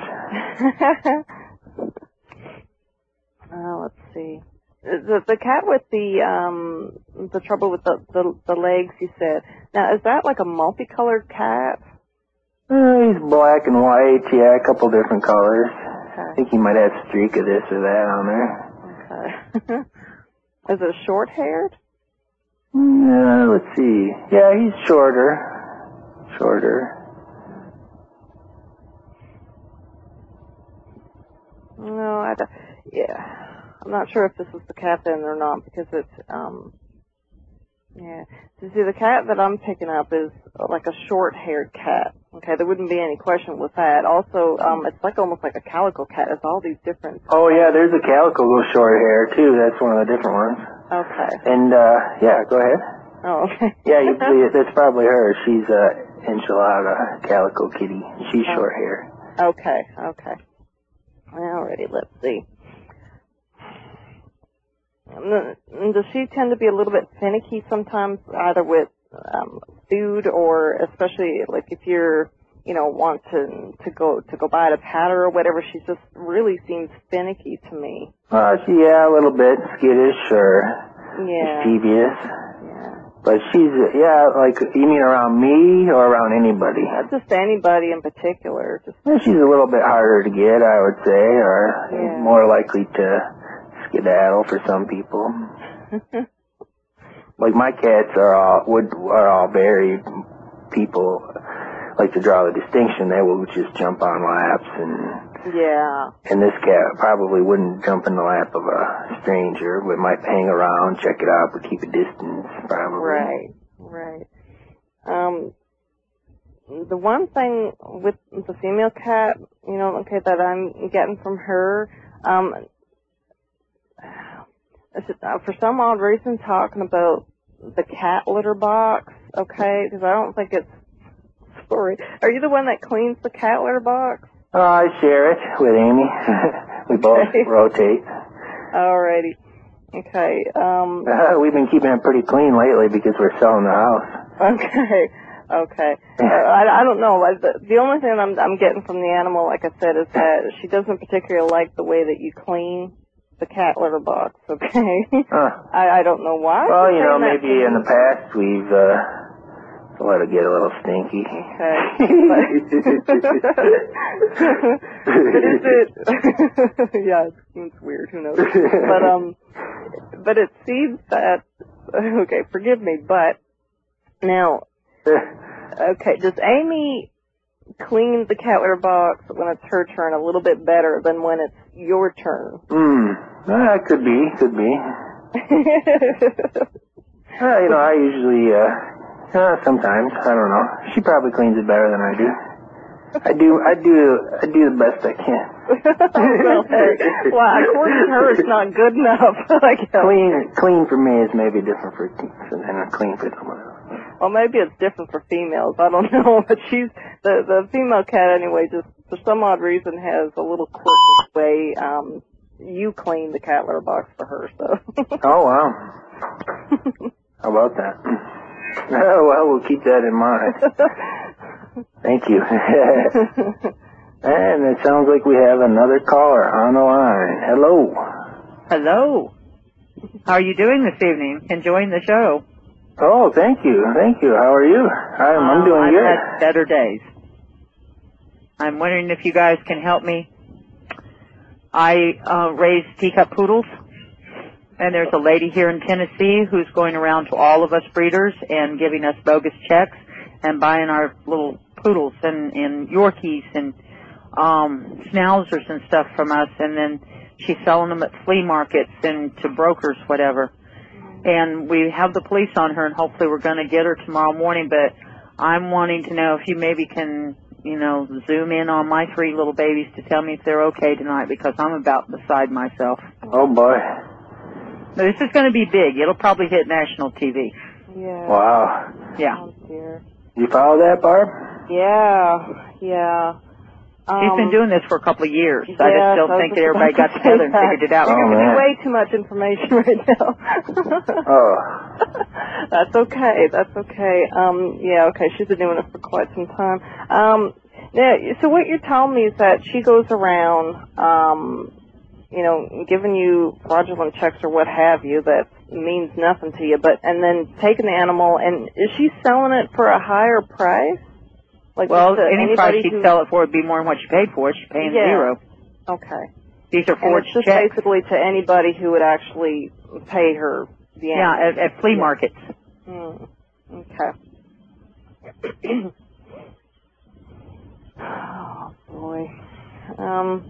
uh, let's see. The the cat with the um the trouble with the, the the legs, you said. Now, is that like a multicolored cat? Uh, he's black and white. Yeah, a couple different colors. Okay. I think he might have a streak of this or that on there. Okay. Is it short-haired? Uh, let's see. Yeah, he's shorter. Shorter. No, I don't. Yeah. I'm not sure if this is the cat then or not because it's, um, yeah. So see, the cat that I'm picking up is like a short-haired cat. Okay, there wouldn't be any question with that. Also, um, it's like almost like a calico cat. It's all these different. Oh, yeah, there's a calico with short hair, too. That's one of the different ones. Okay. And, uh, yeah, go ahead. Oh, okay. Yeah, you, that's probably her. She's a enchilada calico kitty. She's oh. short hair. Okay, okay. Alrighty, let's see. Um, does she tend to be a little bit finicky sometimes, either with um, food or especially like if you're, you know, want to to go to go buy at a pat or whatever? She just really seems finicky to me. Uh, she, yeah, a little bit skittish or Yeah. mischievous. Yeah. But she's, yeah, like, you mean around me or around anybody? Not just anybody in particular. Just Well, she's a little bit harder to get, I would say, or Yeah. more likely to skedaddle for some people. Like my cats are all would are all very people like to draw the distinction. They will just jump on laps, and yeah. and this cat probably wouldn't jump in the lap of a stranger, but might hang around, check it out, but keep a distance, probably. Right. Right. Um. The one thing with the female cat, you know, okay, that I'm getting from her, um, is it, uh, for some odd reason, talking about the cat litter box, okay, because I don't think it's, sorry, are you the one that cleans the cat litter box? Oh, I share it with Amy. We both Okay. rotate. Alrighty. Okay, um, Uh, we've been keeping it pretty clean lately because we're selling the house. okay, okay. Uh, I, I don't know, I, the, the only thing I'm, I'm getting from the animal, like I said, is that she doesn't particularly like the way that you clean the cat litter box, okay? Huh. I, I don't know why. Well, she's you know, saying that maybe to in me. the past we've uh, let it get a little stinky. Okay. But is it? Yeah, it seems weird. Who knows? But um, but it seems that. Okay, forgive me, but now, okay, does Amy clean the cat litter box when it's her turn a little bit better than when it's your turn? Hmm. Uh, could be, could be. Uh, you know, I usually, uh, uh, sometimes, I don't know. She probably cleans it better than I do. I do, I do, I do the best I can. Well, hey, well, according to her, it's not good enough. I guess. Clean, clean for me is maybe different for, than a clean for someone else. Well, maybe it's different for females. I don't know, but she's the the female cat anyway. Just for some odd reason has a little quirky way um you clean the cat litter box for her. So. Oh wow. How about that? Oh, well, we'll keep that in mind. Thank you. And it sounds like we have another caller on the line. Hello. Hello. How are you doing this evening? Enjoying the show? Oh, thank you. Thank you. How are you? I'm, I'm Uh, doing I've good. had better days. I'm wondering if you guys can help me. I uh, raise teacup poodles, and there's a lady here in Tennessee who's going around to all of us breeders and giving us bogus checks and buying our little poodles and, and Yorkies and um, Schnauzers and stuff from us, and then she's selling them at flea markets and to brokers, whatever. And we have the police on her, and hopefully we're going to get her tomorrow morning, but I'm wanting to know if you maybe can, you know, zoom in on my three little babies to tell me if they're okay tonight, because I'm about beside myself. Oh, boy. Now, this is going to be big. It'll probably hit national T V. Yeah. Wow. Yeah. Oh dear. You follow that, Barb? Yeah. Yeah. She's been Um, doing this for a couple of years. I yes, just don't I was think just that everybody about got to together say and that. figured it out. Oh, You're giving man. me way too much information right now. Oh. That's okay. That's okay. Um, yeah, okay. She's been doing it for quite some time. Um, yeah, so what you're telling me is that she goes around, um, you know, giving you fraudulent checks or what have you that means nothing to you, but and then taking the animal, and is she selling it for a higher price? Like Well, to any price anybody she'd who- sell it for would be more than what she paid for it. She's paying Yeah. zero. Okay. These are And forged it's just checks. basically to anybody who would actually pay her the Yeah, animal. at, at flea Yeah. markets. Hmm. Okay. Oh boy. Um.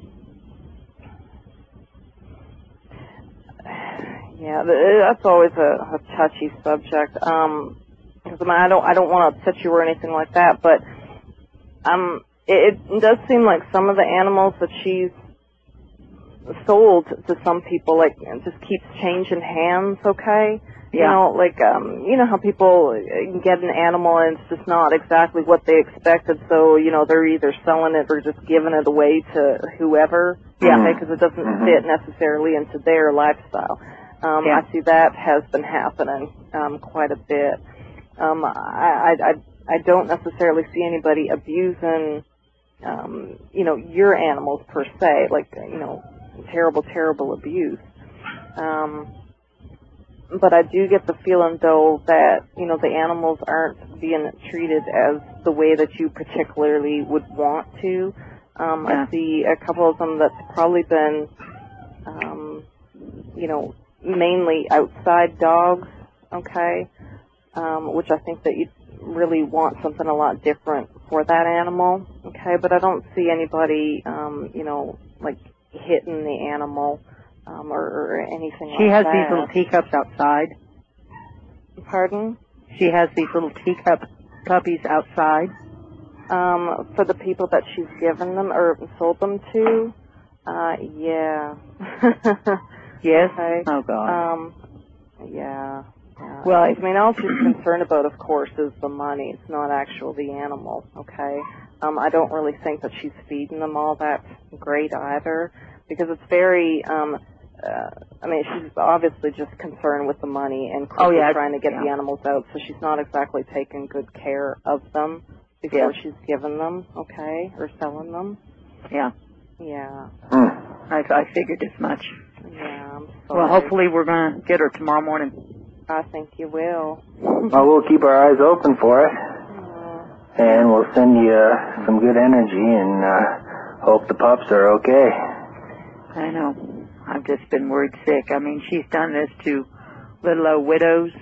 Yeah, th- that's always a, a touchy subject. Um, because I mean, I don't, I don't want to upset you or anything like that, but um, it, it does seem like some of the animals that she's sold to some people, like, it just keeps changing hands. Okay. You Yeah. know, like, um, you know how people get an animal and it's just not exactly what they expected, so, you know, they're either selling it or just giving it away to whoever. Yeah. Okay, because it doesn't Mhm. fit necessarily into their lifestyle. Um, Yeah. I see that has been happening um, quite a bit. Um, I, I, I don't necessarily see anybody abusing, um, you know, your animals per se, like, you know, terrible, terrible abuse. Um, but I do get the feeling, though, that, you know, the animals aren't being treated as the way that you particularly would want to. Um, Yeah. I see a couple of them that's probably been, um, you know, mainly outside dogs, okay, um, which I think that you really want something a lot different for that animal, okay, but I don't see anybody, um, you know, like hitting the animal um, or, or anything She like has that. these little teacups outside. Pardon? She has these little teacup puppies outside. Um, for the people that she's given them or sold them to, uh, yeah. Yes? Okay. Oh, God. Um, yeah. yeah. Well, I mean, all she's concerned about, of course, is the money. It's not actual the animal, okay? Um, I don't really think that she's feeding them all that great either, because it's very, um, uh, I mean, she's obviously just concerned with the money and quickly Oh, yeah, trying to get yeah. the animals out, so she's not exactly taking good care of them before Yeah. she's given them, okay, or selling them. Yeah. Yeah. I, I figured as much. Yeah, I'm sorry. Well, hopefully we're going to get her tomorrow morning. I think you will. Well, we'll keep our eyes open for it, and we'll send you uh, some good energy, and uh, hope the pups are okay. I know. I've just been worried sick. I mean, she's done this to little old widows.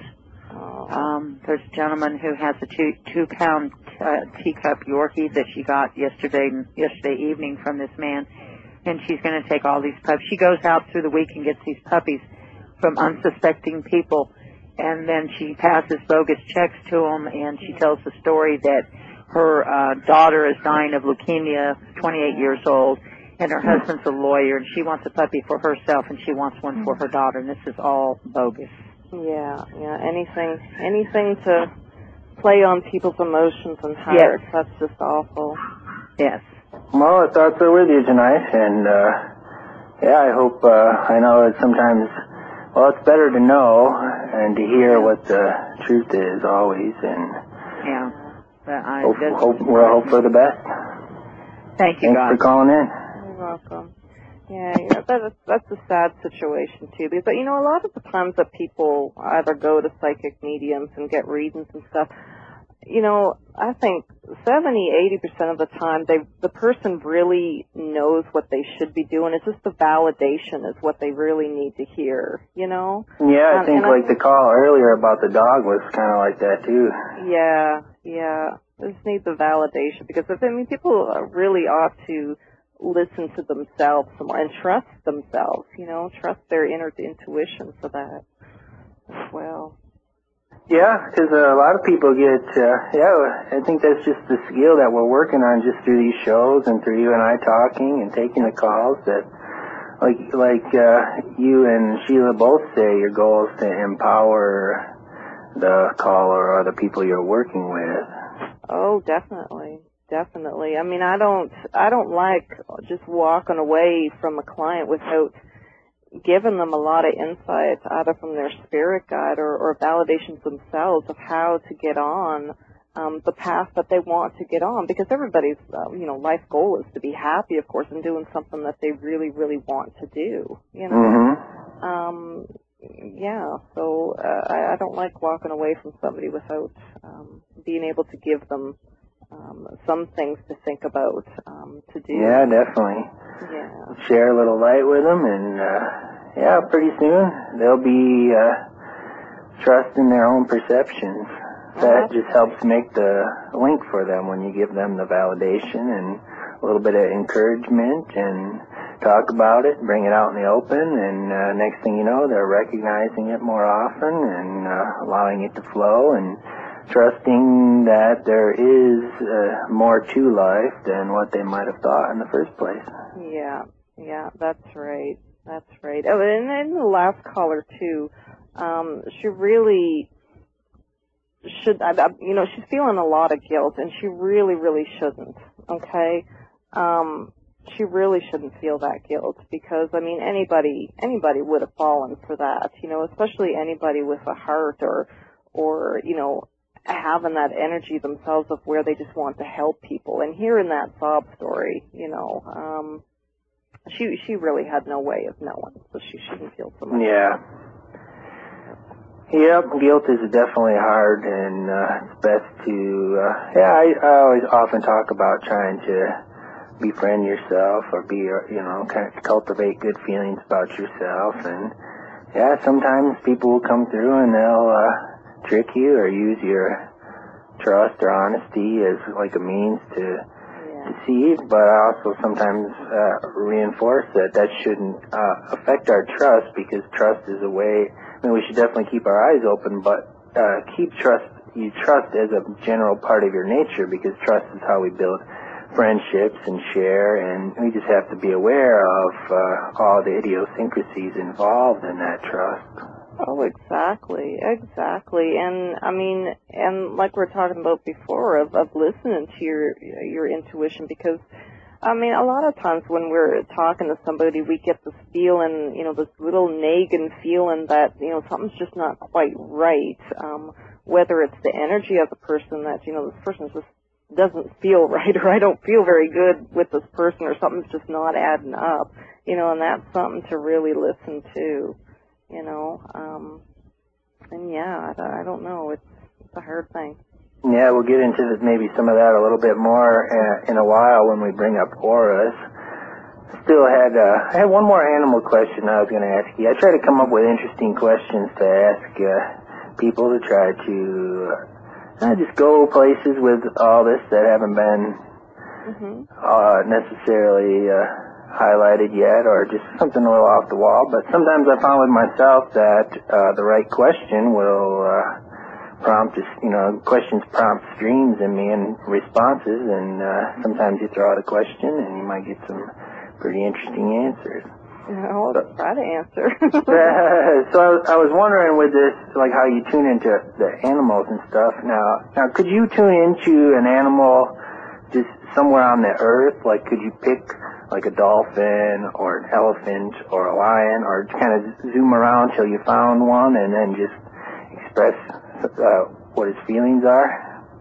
Um, there's a gentleman who has a two two pound uh, teacup Yorkie that she got yesterday yesterday evening from this man, and she's going to take all these pups. She goes out through the week and gets these puppies from unsuspecting people, and then she passes bogus checks to them, and she tells the story that her uh, daughter is dying of leukemia, twenty-eight years old, and her husband's a lawyer, and she wants a puppy for herself, and she wants one for her daughter, and this is all bogus. Yeah, yeah, anything, anything to play on people's emotions and hearts. Yes. That's just awful. Yes. Well, our thoughts are with you tonight, and uh, yeah, I hope, uh, I know that sometimes, well, it's better to know and to hear what the truth is always, and Yeah. But I, hope, that's- hope, we'll hope for the best. Thank you, Thanks guys. for calling in. You're welcome. Yeah, yeah, that is, that's a sad situation too, because, you know, a lot of the times that people either go to psychic mediums and get readings and stuff, you know, I think seventy, eighty percent of the time they, the person really knows what they should be doing. It's just the validation is what they really need to hear, you know? Yeah, I Um, think and like the call earlier about the dog was kind of like that too. Yeah, yeah. They just need the validation because, I mean, people really ought to listen to themselves more and trust themselves, you know, trust their inner intuition for that as well. Yeah, because uh, a lot of people get, uh, yeah, I think that's just the skill that we're working on just through these shows and through you and I talking and taking the calls that, like, like uh, you and Sheila both say your goal is to empower the caller or the people you're working with. Oh, definitely. Definitely. I mean, I don't, I don't like just walking away from a client without giving them a lot of insight, either from their spirit guide or, or validations themselves of how to get on um, the path that they want to get on. Because everybody's, uh, you know, life goal is to be happy, of course, and doing something that they really, really want to do. You know. Mm-hmm. Um, yeah. So uh, I, I don't like walking away from somebody without um, being able to give them Um, some things to think about, um, to do. Yeah, definitely. Yeah. Share a little light with them, and uh, yeah, pretty soon they'll be uh, trusting their own perceptions. That just helps make the link for them when you give them the validation and a little bit of encouragement and talk about it, bring it out in the open, and uh, next thing you know, they're recognizing it more often and uh, allowing it to flow and trusting that there is uh, more to life than what they might have thought in the first place. Yeah, yeah, that's right. That's right. Oh, and then the last caller too. Um, she really should. I, I, you know, she's feeling a lot of guilt, and she really, really shouldn't. Okay. Um, she really shouldn't feel that guilt, because I mean anybody anybody would have fallen for that, you know, especially anybody with a heart or or you know having that energy themselves of where they just want to help people. And hearing that sob story, you know, um, she she really had no way of knowing, so she shouldn't feel so much. Yeah. Yep, guilt is definitely hard, and uh, it's best to, uh, yeah, I, I always often talk about trying to befriend yourself or be, you know, kind of cultivate good feelings about yourself. And, yeah, sometimes people will come through and they'll uh, trick you or use your trust or honesty as like a means to Yeah. deceive, but I also sometimes uh, reinforce that that shouldn't uh, affect our trust, because trust is a way. I mean, we should definitely keep our eyes open, but uh, keep trust. You trust as a general part of your nature, because trust is how we build friendships and share, and we just have to be aware of uh, all the idiosyncrasies involved in that trust. Oh, exactly, exactly. And I mean, and like we were talking about before, of, of listening to your your intuition, because I mean, a lot of times when we're talking to somebody, we get this feeling, you know, this little nagging feeling that, you know, something's just not quite right. Um, whether it's the energy of the person that, you know, this person just doesn't feel right, or I don't feel very good with this person, or something's just not adding up, you know, and that's something to really listen to, you know. Um, and yeah, I, I don't know, it's, it's a hard thing. Yeah, we'll get into this, maybe some of that a little bit more uh, in a while when we bring up auras. Still had, uh, I had one more animal question I was going to ask you. I try to come up with interesting questions to ask uh, people to try to uh, just go places with all this that haven't been Mm-hmm. uh, necessarily uh, highlighted yet, or just something a little off the wall. But sometimes I found with myself that uh, the right question will uh, prompt, you know, questions prompt streams in me and responses, and uh, sometimes you throw out a question and you might get some pretty interesting answers. I'll So, try to answer. so I, I was wondering with this, like how you tune into the animals and stuff. Now, now, could you tune into an animal just somewhere on the earth? Like, could you pick like a dolphin or an elephant or a lion, or kind of zoom around till you found one and then just express Uh, what his feelings are?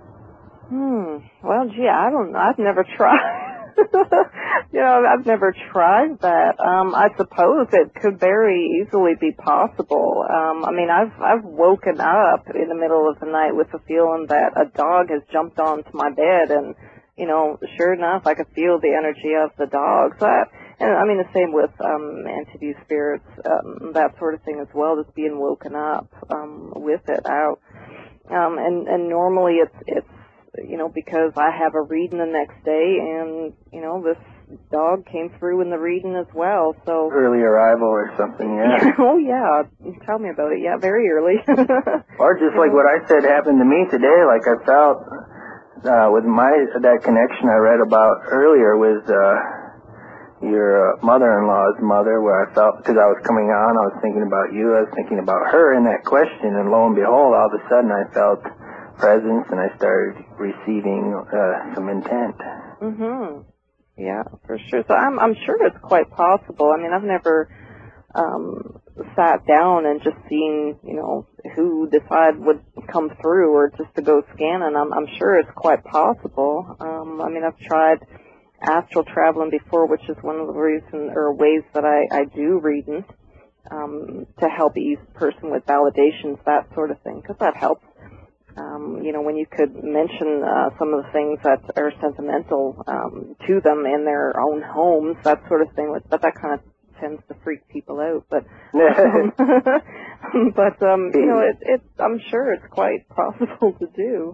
Hmm. Well, gee, I don't know. I've never tried. you know, I've never tried that. Um, I suppose it could very easily be possible. Um, I mean, I've I've woken up in the middle of the night with the feeling that a dog has jumped onto my bed, and you know, sure enough, I could feel the energy of the dog. So I, and I mean, the same with um, entity spirits, um, that sort of thing as well, just being woken up um, with it out. Um, and, and normally it's, it's, you know, because I have a reading the next day, and, you know, this dog came through in the reading as well, so. Early arrival or something, yeah. Oh, yeah. Tell me about it. Yeah, very early. Or just like what I said happened to me today, like I felt, uh, with my, that connection I read about earlier with, uh, your uh, mother-in-law's mother, where I felt, because I was coming on, I was thinking about you, I was thinking about her in that question, and lo and behold, all of a sudden I felt presence, and I started receiving uh, some intent. Mhm. Yeah, for sure. So I'm I'm sure it's quite possible. I mean, I've never um sat down and just seen, you know, who decide would come through, or just to go scanning. I'm I'm sure it's quite possible. Um, I mean, I've tried astral traveling before, which is one of the reasons or ways that I, I do readings, um, to help ease the person with validations, that sort of thing, because that helps. Um, you know, when you could mention uh, some of the things that are sentimental um, to them in their own homes, that sort of thing, but that kind of tends to freak people out. But, um, but um, you know, it, it, I'm sure it's quite possible to do.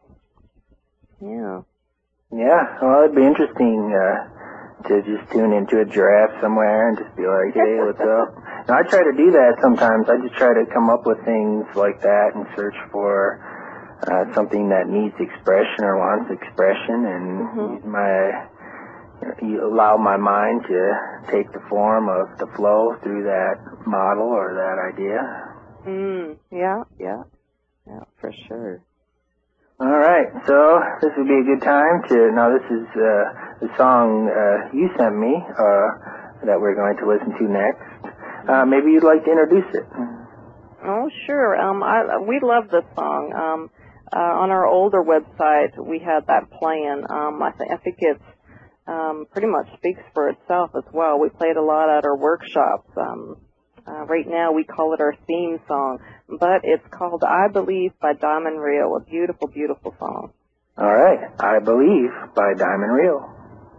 Yeah. Yeah, well, it'd be interesting uh, to just tune into a giraffe somewhere and just be like, hey, what's up? Now, I try to do that sometimes. I just try to come up with things like that and search for uh, something that needs expression or wants expression, and mm-hmm. use my, you know, allow my mind to take the form of the flow through that model or that idea. Mm, yeah, yeah, yeah, for sure. All right, so this would be a good time to, now this is uh, the song uh, you sent me uh, that we're going to listen to next. Uh, maybe you'd like to introduce it. Oh, sure. Um, I, we love this song. Um, uh, on our older website, we had that playing. Um, I, th- I think it's um, pretty much speaks for itself as well. We played a lot at our workshops. Um, uh, right now, we call it our theme song, but it's called "I Believe" by Diamond Rio. A beautiful, beautiful song. All right, "I Believe" by Diamond Rio.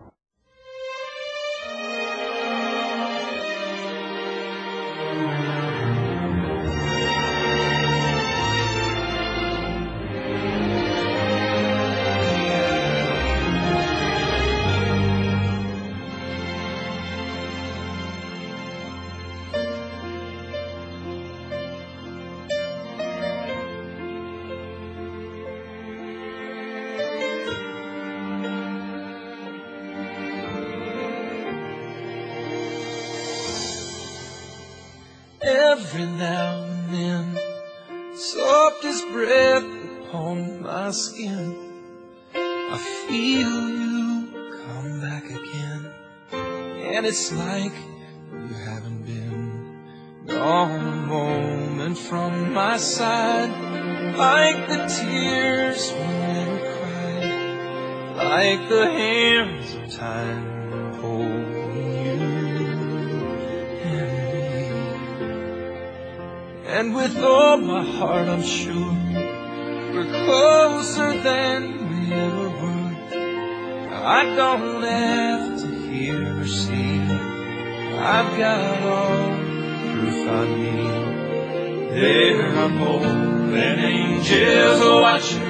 Every now and then, softest breath upon my skin, I feel you come back again, and it's like you haven't been gone a moment from my side, like the tears when we cried, like the hands of time holding you. And with all my heart I'm sure we're closer than we ever were. I don't have to hear or see, I've got all the proof I need. There are more than angels watching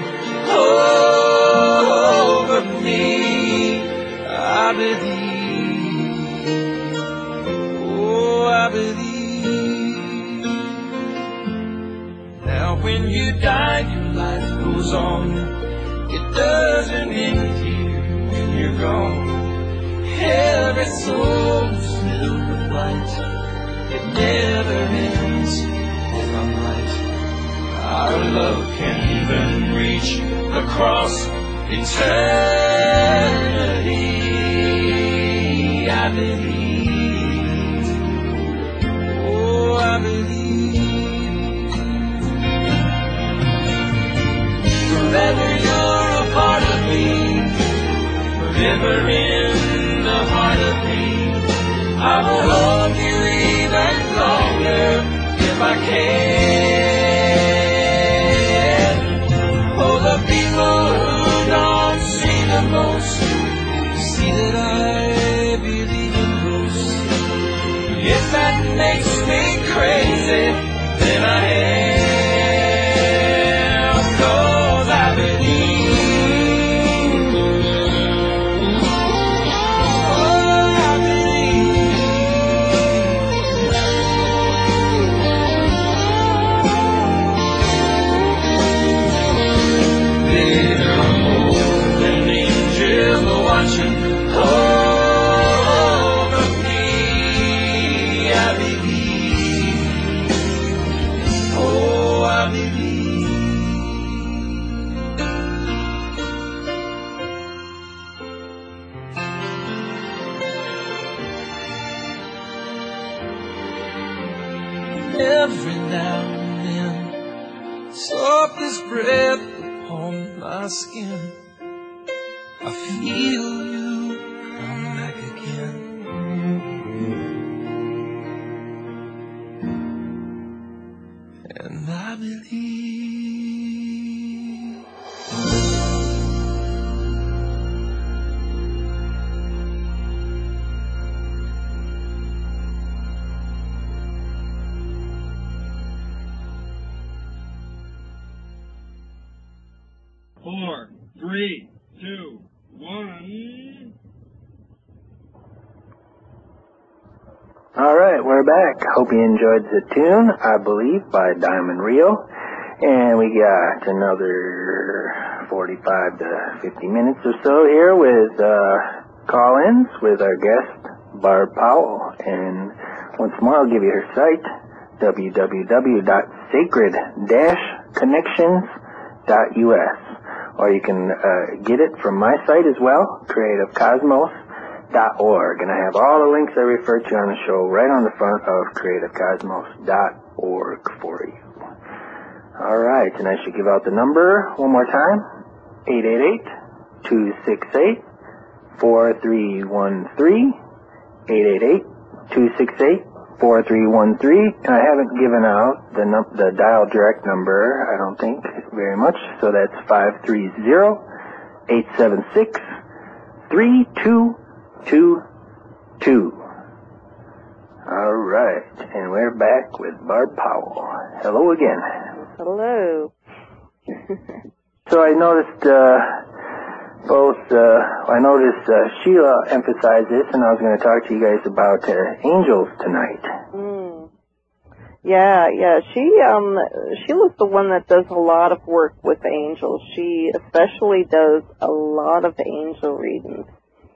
over me. I believe, oh I believe. When you die, your life goes on. It doesn't end here when you're gone. Every soul's filled with light. It never ends if I'm right. Our love can even reach across eternity. I believe, oh I believe. Forever you're a part of me, forever in the heart of me. I will hold you even longer if I can. Oh, the people who don't see the most see that I believe in most. If that makes me crazy, then I am. Every now and then, softest breath upon my skin, I feel you come back again. And I believe. Four, three, two, one. All right, we're back. Hope you enjoyed the tune, "I Believe" by Diamond Rio. And we got another forty-five to fifty minutes or so here with uh, call-ins with our guest, Barb Powell. And once more, I'll give you her site, w w w dot sacred dash connections dot u s. or you can uh, get it from my site as well, creative cosmos dot org. And I have all the links I referred to on the show right on the front of creative cosmos dot org for you. All right, and I should give out the number one more time, eight eight eight, two six eight, four three one three, eight eight eight, two six eight, four three one three. And I haven't given out the num- the dial direct number, I don't think, very much. So that's five three zero, eight seven six, three two two two. All right, and we're back with Barb Powell. Hello again. Hello. So I noticed uh, both, uh, I noticed uh, Sheila emphasized this, and I was going to talk to you guys about uh, angels tonight. Mm. Yeah, yeah. She, um, Sheila's the one that does a lot of work with angels. She especially does a lot of angel readings.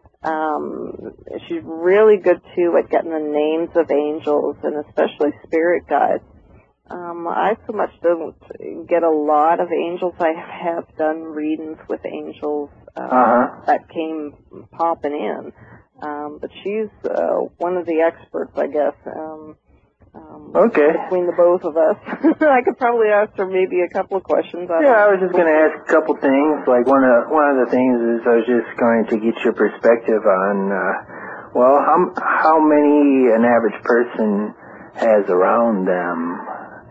Um, she's really good too at getting the names of angels and especially spirit guides. Um, I so much don't get a lot of angels. I have done readings with angels uh, uh-huh. that came popping in, um, but she's uh, one of the experts, I guess. Um, um, okay. Between the both of us, I could probably ask her maybe a couple of questions. I yeah, I was just going to ask a couple things. Like one of one of the things is I was just going to get your perspective on, uh, well, how how many an average person has around them.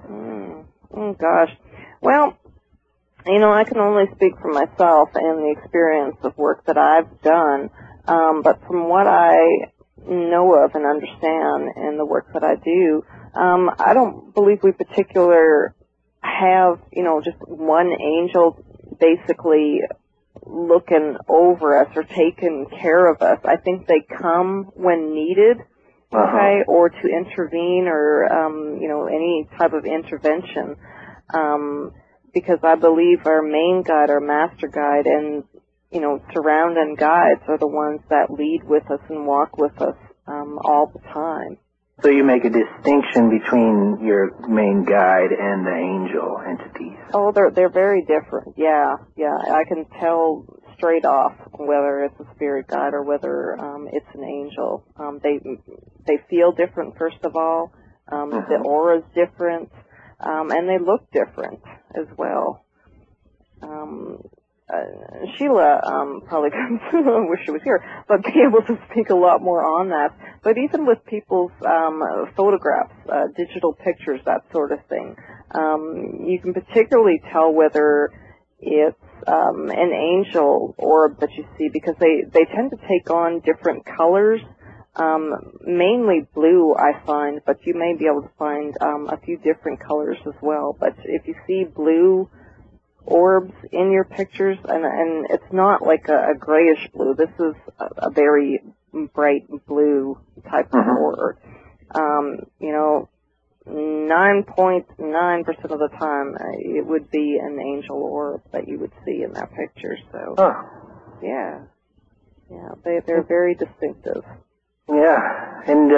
Oh, gosh. Well, you know, I can only speak for myself and the experience of work that I've done, um, but from what I know of and understand in the work that I do, um, I don't believe we particular have, you know, just one angel basically looking over us or taking care of us. I think they come when needed. Okay, or to intervene or, um, you know, any type of intervention, um, because I believe our main guide, our master guide, and, you know, surrounding guides are the ones that lead with us and walk with us um, all the time. So you make a distinction between your main guide and the angel entities. Oh, they're they're very different. Yeah, yeah, I can tell straight off whether it's a spirit guide or whether um, it's an angel. Um, they they feel different, first of all. Um, mm-hmm. The aura's different, um, and they look different as well. Um, uh, Sheila um, probably I wish she was here, but be able to speak a lot more on that. But even with people's um, photographs, uh, digital pictures, that sort of thing, um, you can particularly tell whether it's um, an angel orb that you see because they, they tend to take on different colors, um, mainly blue, I find, but you may be able to find um, a few different colors as well. But if you see blue orbs in your pictures, and, and it's not like a, a grayish blue, this is a, a very bright blue type of mm-hmm. orb, um, you know, nine point nine percent of the time, uh, it would be an angel orb that you would see in that picture. So, huh. yeah, yeah, they they're very distinctive. Yeah, and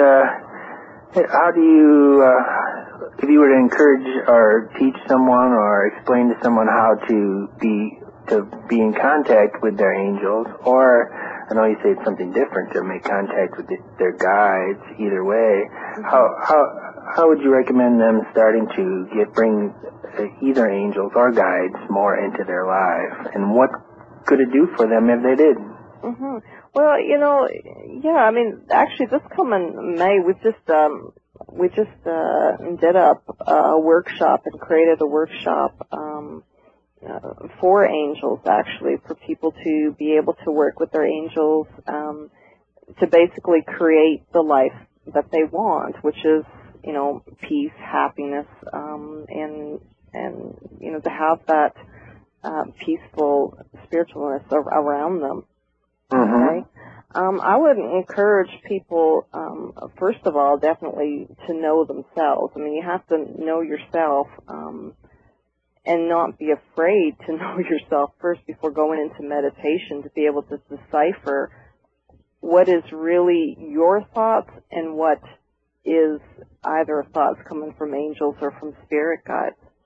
uh, how do you, uh, if you were to encourage or teach someone or explain to someone how to be to be in contact with their angels, or I know you say it's something different to make contact with the, their guides. Either way, mm-hmm. how how how would you recommend them starting to get bring either angels or guides more into their life, and what could it do for them if they did? Mm-hmm. Well, you know, yeah, I mean, actually, this coming May, we just um, we just uh, did up a workshop and created a workshop um, uh, for angels, actually, for people to be able to work with their angels um, to basically create the life that they want, which is, you know, peace, happiness, um, and and you know, to have that uh, peaceful spiritualness around them. Mm-hmm. Okay. Um, I would encourage people, um, first of all, definitely to know themselves. I mean, you have to know yourself, um, and not be afraid to know yourself first before going into meditation, to be able to decipher what is really your thoughts and what is either thoughts coming from angels or from spirit guides.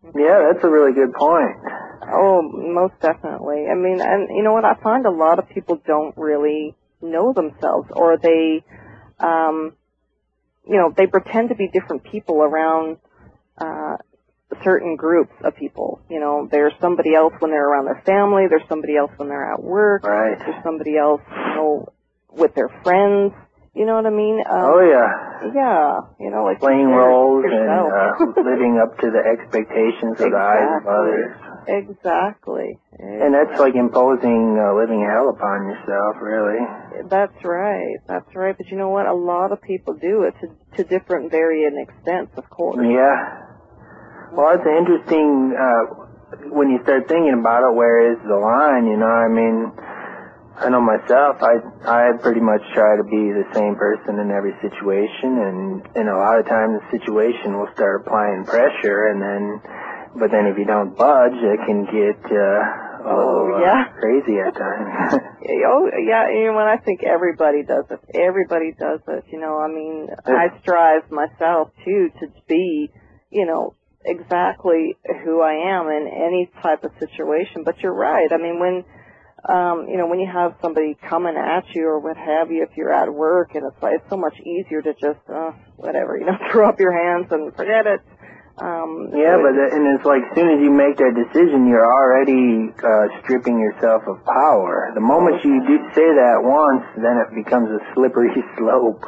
Yeah, that's a really good point. Oh, most definitely. I mean, and you know what? I find a lot of people don't really know themselves, or they, um, you know, they pretend to be different people around uh, certain groups of people. You know, there's somebody else when they're around their family. There's somebody else when they're at work. Right. There's somebody else, you know, with their friends. You know what I mean? Um, oh, yeah. Yeah. You know, like playing roles and yourself. uh, living up to the expectations of exactly. the eyes of others. Exactly. And that's like imposing uh, living hell upon yourself, really. That's right. That's right. But you know what? A lot of people do it to, to different varying extents, of course. Yeah. Well, it's interesting uh, when you start thinking about it, where is the line, you know? I mean, I know myself, I I pretty much try to be the same person in every situation, and, and a lot of times the situation will start applying pressure, and then, but then if you don't budge, it can get uh, a little oh, yeah. uh, crazy at times. oh, yeah, you know, and I think everybody does it. Everybody does it, you know, I mean, I strive myself, too, to be, you know, exactly who I am in any type of situation, but you're right, I mean, when Um, you know, when you have somebody coming at you or what have you, if you're at work, and it's like, it's so much easier to just, uh, whatever, you know, throw up your hands and forget it. Um, yeah, so but the, and it's like, as soon as you make that decision, you're already uh, stripping yourself of power. The moment you do say that once, then it becomes a slippery slope.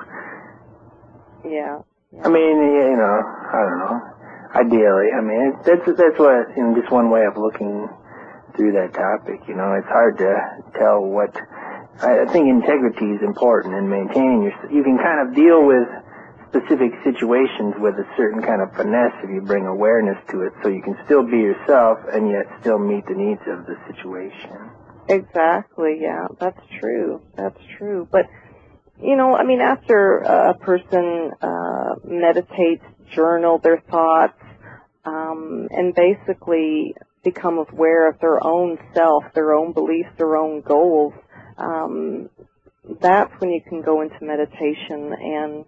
Yeah. I mean, you know, I don't know. Ideally, I mean, that's that's what, you know, just one way of looking through that topic, you know. It's hard to tell what, I think integrity is important in maintaining your, you can kind of deal with specific situations with a certain kind of finesse if you bring awareness to it, so you can still be yourself and yet still meet the needs of the situation. Exactly, yeah, that's true, that's true. But, you know, I mean, after a person uh, meditates, journal their thoughts, um, and basically become aware of their own self, their own beliefs, their own goals, um, that's when you can go into meditation and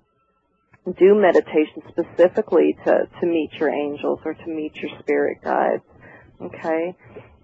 do meditation specifically to, to meet your angels or to meet your spirit guides, okay?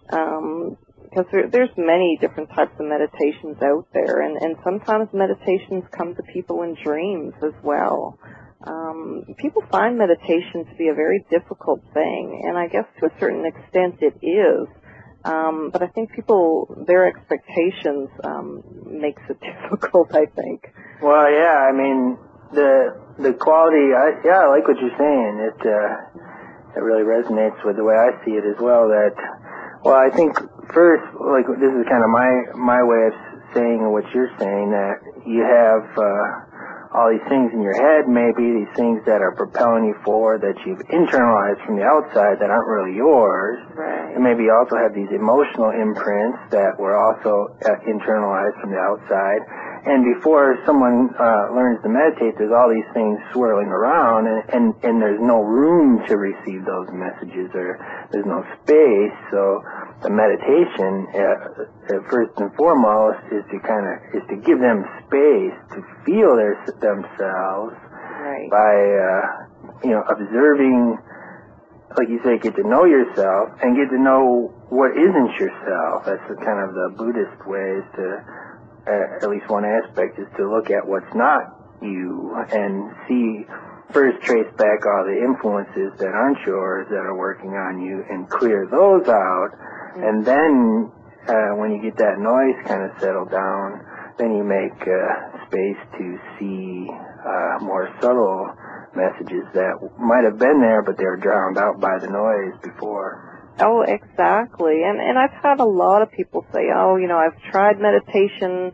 Um, because there, there's many different types of meditations out there, and, and sometimes meditations come to people in dreams as well. Um, people find meditation to be a very difficult thing, and I guess to a certain extent it is. Um, but I think people, their expectations um, makes it difficult, I think. Well, yeah, I mean, the the quality, I, yeah, I like what you're saying. It uh, it really resonates with the way I see it as well. That, well, I think first, like, this is kind of my my way of saying what you're saying, that you have uh, all these things in your head, maybe these things that are propelling you forward, that you've internalized from the outside that aren't really yours. Right. And maybe you also have these emotional imprints that were also uh, internalized from the outside. And before someone uh, learns to meditate, there's all these things swirling around, and, and, and there's no room to receive those messages, or there's no space. So the meditation, uh, uh, first and foremost, is to kind of is to give them space to feel their themselves right. by uh, you know observing, like you say, get to know yourself and get to know what isn't yourself. That's the, kind of the Buddhist way, is to Uh, at least one aspect is to look at what's not you and see, first trace back all the influences that aren't yours that are working on you and clear those out. Mm-hmm. And then uh, when you get that noise kind of settled down, then you make uh, space to see uh, more subtle messages that might have been there, but they were drowned out by the noise before. Oh, exactly. And and I've had a lot of people say, oh, you know, I've tried meditation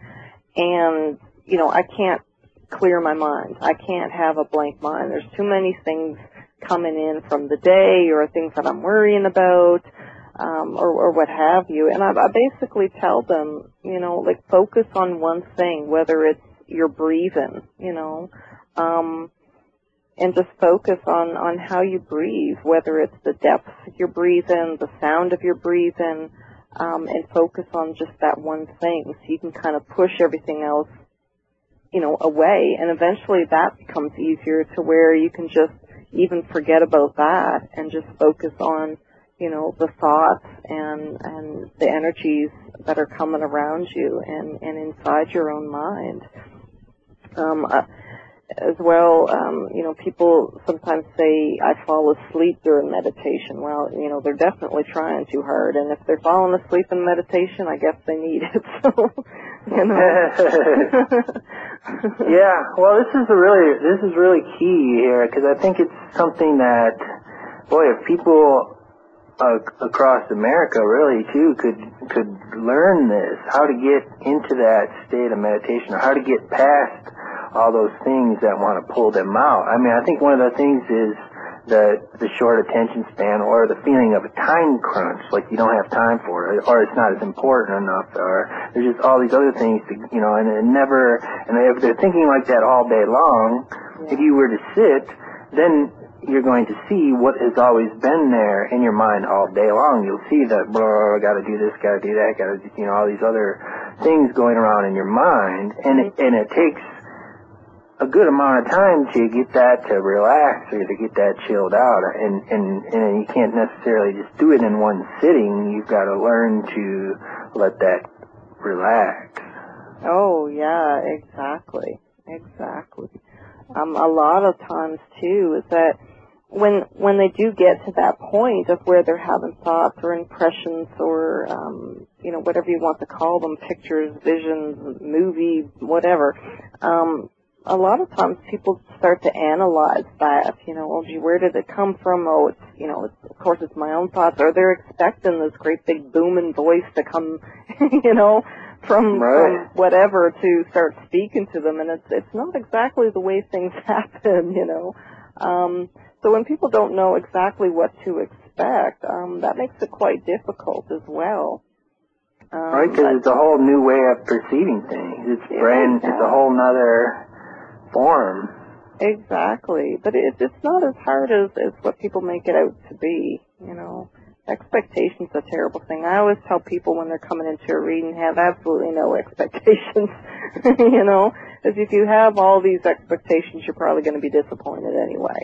and, you know, I can't clear my mind. I can't have a blank mind. There's too many things coming in from the day, or things that I'm worrying about, um, or, or what have you. And I, I basically tell them, you know, like, focus on one thing, whether it's your breathing, you know, um, and just focus on, on how you breathe, whether it's the depth of your breathing, the sound of your breathing, um, and focus on just that one thing, so you can kind of push everything else, you know, away, and eventually that becomes easier to where you can just, even forget about that and just focus on, you know, the thoughts and and the energies that are coming around you and, and inside your own mind. Um, uh, as well, um, you know, people sometimes say, I fall asleep during meditation. Well, you know, they're definitely trying too hard, and if they're falling asleep in meditation, I guess they need it, so, you know. Yeah, well, this is a really, this is really key here, because I think it's something that, boy, if people uh, across America really, too, could, could learn this, how to get into that state of meditation, or how to get past all those things that want to pull them out. I mean, I think one of the things is the the short attention span, or the feeling of a time crunch, like you don't have time for it, or it's not as important enough, or there's just all these other things, to, you know, and it never, and if they're thinking like that all day long, yeah. If you were to sit, then you're going to see what has always been there in your mind all day long. You'll see that, blah, gotta do this, gotta do that, gotta, you know, all these other things going around in your mind, and it, and it takes a good amount of time to get that to relax or to get that chilled out, and, and, and you can't necessarily just do it in one sitting. You've got to learn to let that relax. Oh, yeah, exactly, exactly. Um, a lot of times, too, is that when when they do get to that point of where they're having thoughts or impressions or, um, you know, whatever you want to call them, pictures, visions, movie, whatever, um, a lot of times people start to analyze that, you know, oh, gee, where did it come from? Oh, it's, you know, it's, of course it's my own thoughts. Or they're expecting this great big booming voice to come, you know, from, right. from whatever to start speaking to them. And it's, it's not exactly the way things happen, you know. Um, so when people don't know exactly what to expect, um, that makes it quite difficult as well. Um, right, because it's a whole new way of perceiving things. It's brand, yeah. It's a whole nother form. Exactly, but it, it's not as hard as, as what people make it out to be, you know. Expectation's a terrible thing. I always tell people when they're coming into a reading, have absolutely no expectations, you know, because if you have all these expectations, you're probably going to be disappointed anyway.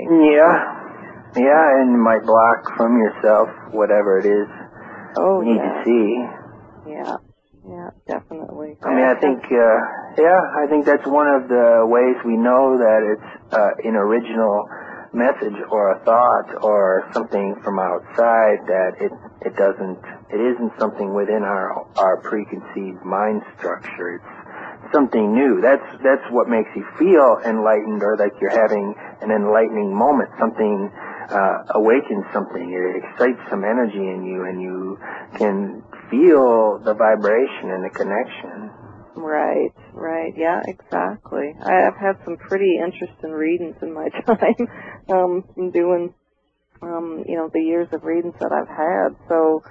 Yeah, yeah, and you might block from yourself whatever it is oh, you need yeah. to see. Yeah. Yeah, definitely. I mean, I think, uh, yeah, I think that's one of the ways we know that it's uh, an original message or a thought or something from outside, that it it doesn't, it isn't something within our our preconceived mind structure. It's something new. That's that's what makes you feel enlightened, or like you're having an enlightening moment. Something uh, awakens something. It excites some energy in you, and you can feel the vibration and the connection. Right, right, yeah, exactly. I, I've had some pretty interesting readings in my time, um, from doing, um, you know, the years of readings that I've had. So,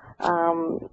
um,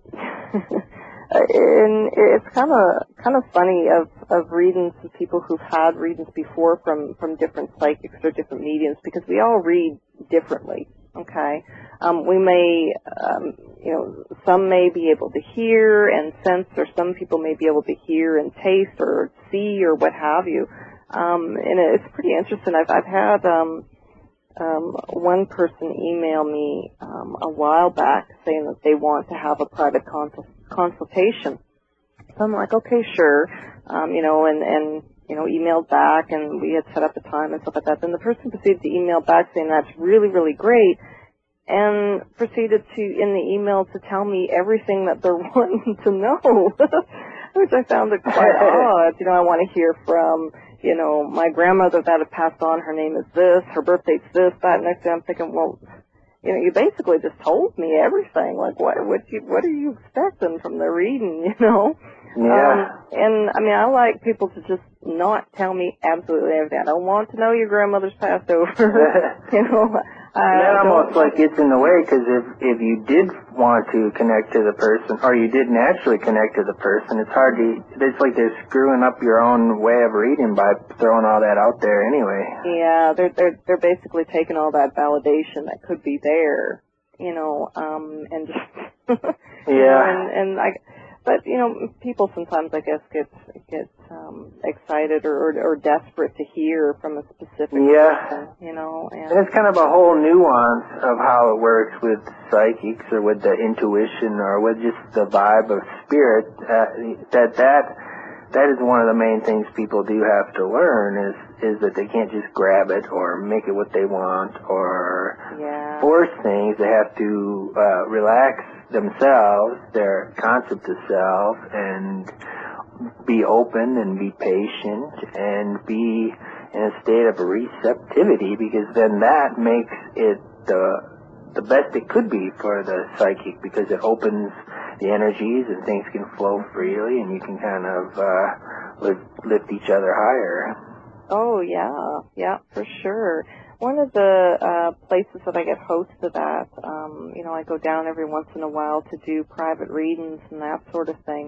and it's kind of kind of funny of of readings of people who've had readings before from from different psychics or different mediums, because we all read differently. Okay, um, we may, um, you know, some may be able to hear and sense, or some people may be able to hear and taste or see or what have you. Um, and it's pretty interesting. I've, I've had um, um, one person email me um, a while back saying that they want to have a private consul- consultation. So I'm like, okay, sure, um, you know, and and. you know, emailed back, and we had set up a time and stuff like that. Then the person proceeded to email back saying that's really, really great, and proceeded to, in the email, to tell me everything that they're wanting to know, which I found it quite odd. You know, I want to hear from, you know, my grandmother that had passed on, her name is this, her birthday's this, that. Next day I'm thinking, well, you know, you basically just told me everything. Like, what, what, you, what are you expecting from the reading, you know? Yeah. Um, and, I mean, I like people to just not tell me absolutely everything. I don't want to know your grandmother's passed over. You know, I that almost don't... like gets in the way, because if, if you did want to connect to the person, or you did naturally connect to the person, it's hard to, it's like they're screwing up your own way of reading by throwing all that out there anyway. Yeah, they're, they're, they're basically taking all that validation that could be there, you know, um, and just, yeah. and, and I, but you know, people sometimes, I guess, get get um, excited or, or or desperate to hear from a specific Yeah. person, you know. And, And it's kind of a whole nuance of how it works with psychics or with the intuition or with just the vibe of spirit. Uh, that that that is one of the main things people do have to learn is is that they can't just grab it or make it what they want or yeah. force things. They have to uh, relax themselves, their concept of self, and be open and be patient and be in a state of receptivity, because then that makes it the the best it could be for the psychic, because it opens the energies and things can flow freely and you can kind of uh, lift, lift each other higher. Oh, yeah, yeah, for sure. One of the uh, places that I get hosted at, um, you know, I go down every once in a while to do private readings and that sort of thing.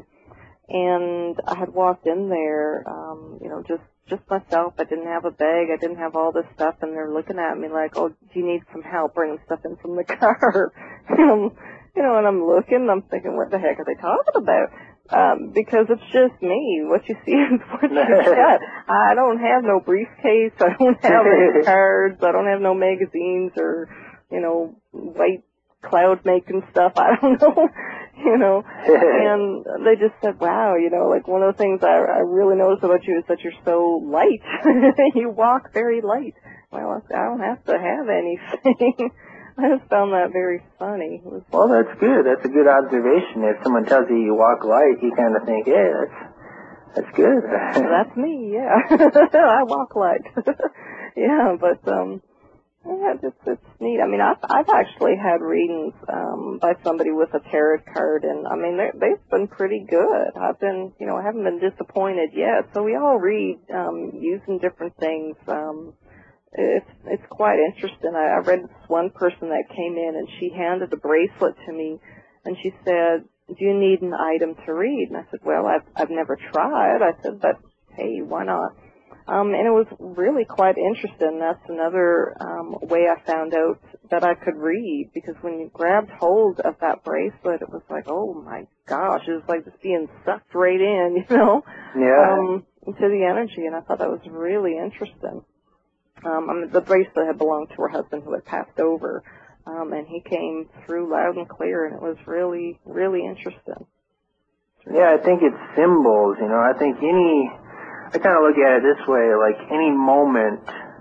And I had walked in there, um, you know, just just myself. I didn't have a bag. I didn't have all this stuff, and they're looking at me like, "Oh, do you need some help bringing stuff in from the car?" um, you know, and I'm looking, and I'm thinking, "What the heck are they talking about?" Um, because it's just me. What you see is what you get. I don't have no briefcase. I don't have any cards. I don't have no magazines or, you know, white cloud making stuff. I don't know. You know, and they just said, wow, you know, like one of the things I, I really noticed about you is that you're so light. You walk very light. Well, I don't have to have anything. I just found that very funny. It was, well, that's good. That's a good observation. If someone tells you you walk light, you kind of think, hey, that's, that's good. That's me, yeah. I walk light. Yeah, but, um, yeah, it's, it's neat. I mean, I've, I've actually had readings um, by somebody with a tarot card, and I mean, they've been pretty good. I've been, you know, I haven't been disappointed yet. So we all read um, using different things. Um, it's it's quite interesting. I, I read this one person that came in, and she handed a bracelet to me, and she said, "Do you need an item to read?" And I said, "Well, I've I've never tried." I said, "But hey, why not?" Um, and it was really quite interesting. That's another um, way I found out that I could read, because when you grabbed hold of that bracelet, it was like, oh my gosh, it was like just being sucked right in, you know, yeah. um, into the energy. And I thought that was really interesting. Um, I mean, the bracelet had belonged to her husband who had passed over, um, and he came through loud and clear, and it was really, really interesting. Yeah, I think it's symbols, you know. I think any... I kind of look at it this way, like any moment,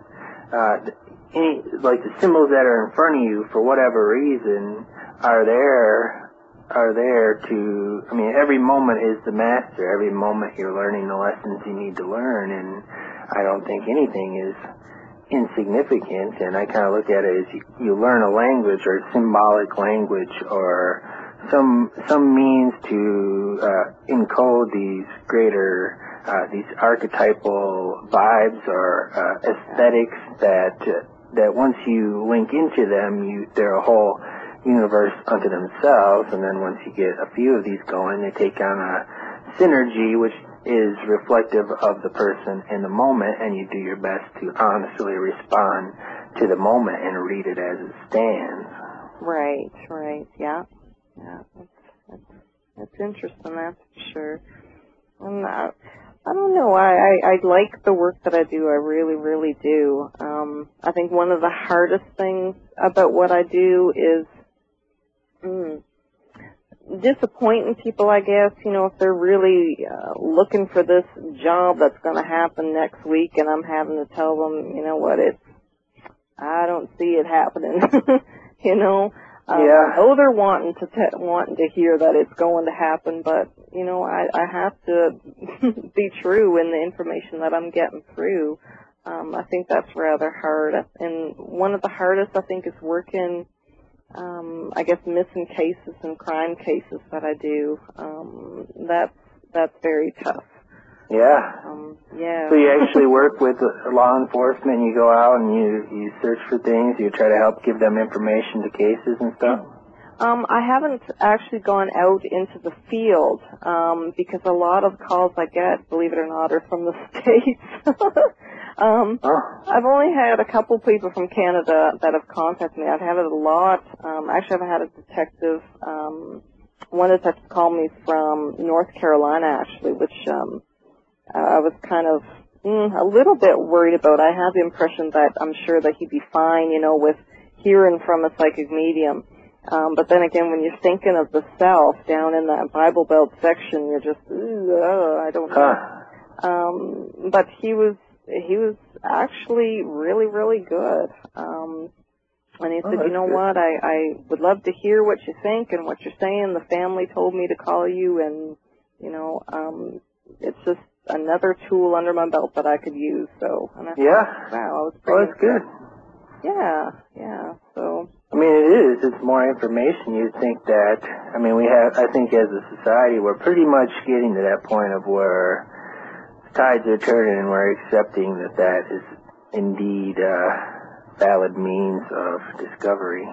uh, any, like the symbols that are in front of you for whatever reason are there, are there to, I mean, every moment is the master. Every moment you're learning the lessons you need to learn, and I don't think anything is insignificant. And I kind of look at it as you, you learn a language or symbolic language or some, some means to, uh, encode these greater Uh, these archetypal vibes or uh, aesthetics that uh, that once you link into them, you they're a whole universe unto themselves. And then once you get a few of these going, they take on a synergy, which is reflective of the person in the moment. And you do your best to honestly respond to the moment and read it as it stands. Right, right, yeah, yeah. That's that's, that's interesting. That's for sure. And uh, I don't know. I, I, I like the work that I do. I really, really do. Um, I think one of the hardest things about what I do is mm, disappointing people, I guess, you know, if they're really uh, looking for this job that's going to happen next week, and I'm having to tell them, you know what, it's, I don't see it happening, you know. Um, yeah. I know they're wanting to t- wanting to hear that it's going to happen, but you know, I, I have to be true in the information that I'm getting through. Um, I think that's rather hard, and one of the hardest I think is working, um, I guess, missing cases and crime cases that I do. Um, that's that's very tough. Yeah. Um, yeah. So you actually work with law enforcement, you go out and you, you search for things, you try to help give them information to cases and stuff? Um, I haven't actually gone out into the field, um, because a lot of calls I get, believe it or not, are from the States. um, oh. I've only had a couple people from Canada that have contacted me. I've had it a lot. Um, actually, I've had a detective, um, one detective called me from North Carolina, actually, which um, I was kind of mm, a little bit worried about. I had the impression that I'm sure that he'd be fine, you know, with hearing from a psychic medium. Um, but then again, when you're thinking of the South down in that Bible Belt section, you're just, uh, I don't know. Huh. Um, but he was, he was actually really, really good. Um, and he Oh, said, you know good. what, I, I would love to hear what you think and what you're saying. The family told me to call you, and, you know, um, it's just another tool under my belt that I could use. So, and I Yeah. thought, wow, I was Oh, pretty that's good. Yeah, yeah, so. I mean, it is. It's more information. You'd think that, I mean, we have, I think as a society, we're pretty much getting to that point of where tides are turning and we're accepting that that is indeed a valid means of discovery.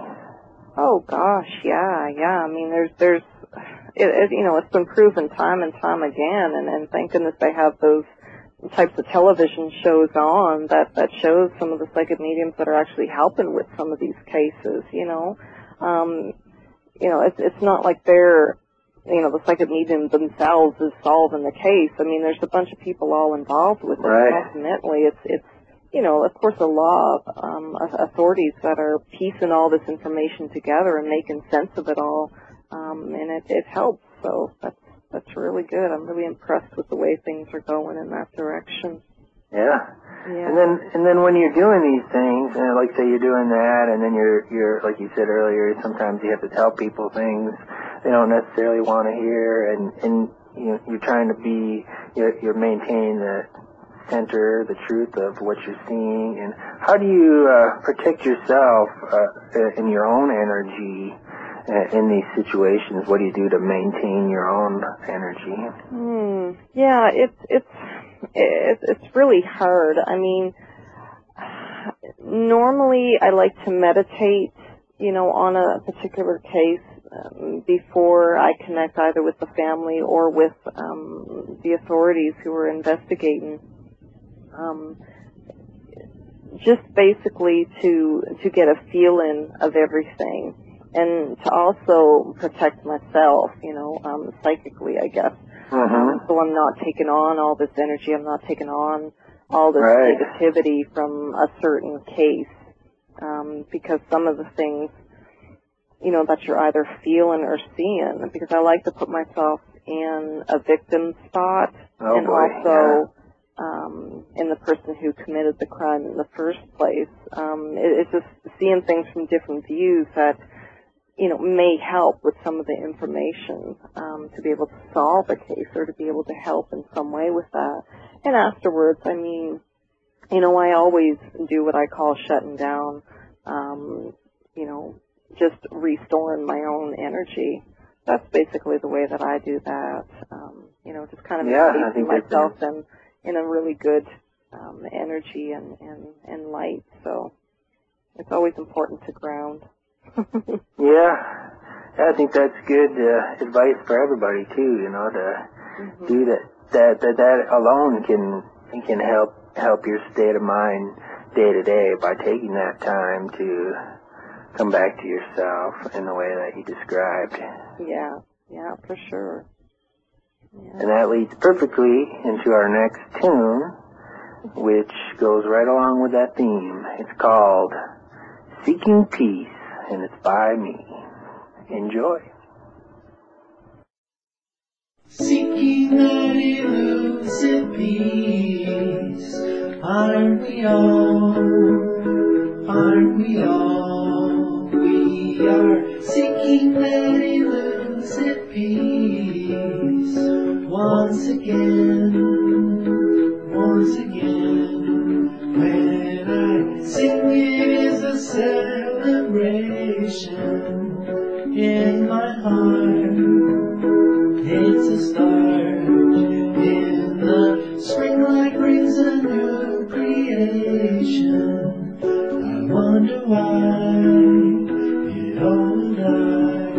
Oh gosh, yeah, yeah. I mean, there's, there's, it, it, you know, it's been proven time and time again, and, and thank goodness they have those types of television shows on that, that shows some of the psychic mediums that are actually helping with some of these cases, you know. Um, you know, it's, it's not like they're, you know, the psychic medium themselves is solving the case. I mean, there's a bunch of people all involved with it. Right. Ultimately, it's, it's, you know, of course, a law of um, authorities that are piecing all this information together and making sense of it all, um, and it, it helps. So that's that's really good. I'm really impressed with the way things are going in that direction. Yeah. Yeah. And then, and then when you're doing these things, and like say you're doing that, and then you're, you're like you said earlier, sometimes you have to tell people things they don't necessarily want to hear, and and you know, you're trying to be, you're, you're maintaining the center, the truth of what you're seeing. And how do you uh, protect yourself uh, in your own energy uh, in these situations? What do you do to maintain your own energy? Hmm. Yeah, it's it's it's it's really hard. I mean, normally I like to meditate, you know, on a particular case um, before I connect either with the family or with um, the authorities who are investigating. Um, just basically to to get a feeling of everything, and to also protect myself, you know, um, psychically, I guess. Mm-hmm. Um, so I'm not taking on all this energy. I'm not taking on all this Right. negativity from a certain case, um, because some of the things, you know, that you're either feeling or seeing. Because I like to put myself in a victim spot, Oh, and boy, also. Um, in the person who committed the crime in the first place. Um, it, it's just seeing things from different views that, you know, may help with some of the information um, to be able to solve a case or to be able to help in some way with that. And afterwards, I mean, you know, I always do what I call shutting down, um, you know, just restoring my own energy. That's basically the way that I do that. Um, you know, just kind of Yeah, I placing think that's myself in in a really good um, energy and, and, and light. So it's always important to ground. Yeah, I think that's good uh, advice for everybody too. You know, to Mm-hmm. do that. That that that alone can can help help your state of mind day to day by taking that time to come back to yourself in the way that you described. Yeah, yeah, for sure. Yeah. And that leads perfectly into our next tune, which goes right along with that theme. It's called Seeking Peace, and it's by me. Enjoy. Seeking that elusive peace, aren't we all, aren't we all, we are seeking that elusive peace, once again, once again, when I sing it is a celebration in my heart. It's a start in the spring light brings a new creation. I wonder why it all died.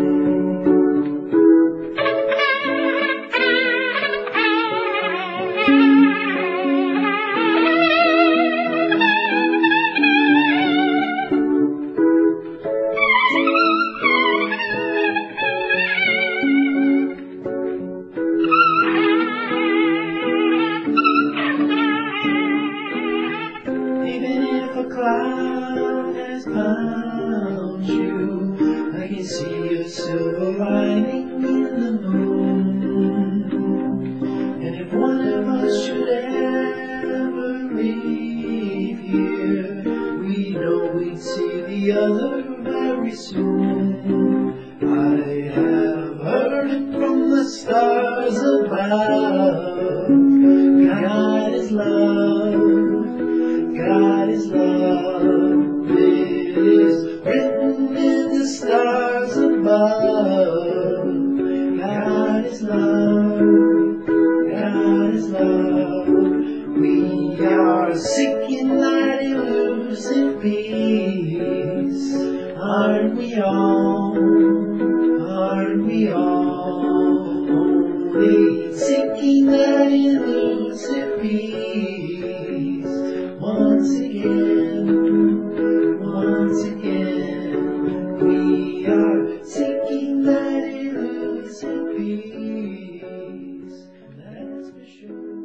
the other very soon. I have heard it from the stars above. God is love, God is love. It is written in the stars above. God is love, God is love. We are seeking that elusive peace. Aren't we all? Aren't we all? Only seeking that elusive peace. Once again, once again, we are seeking that elusive peace. That's for sure.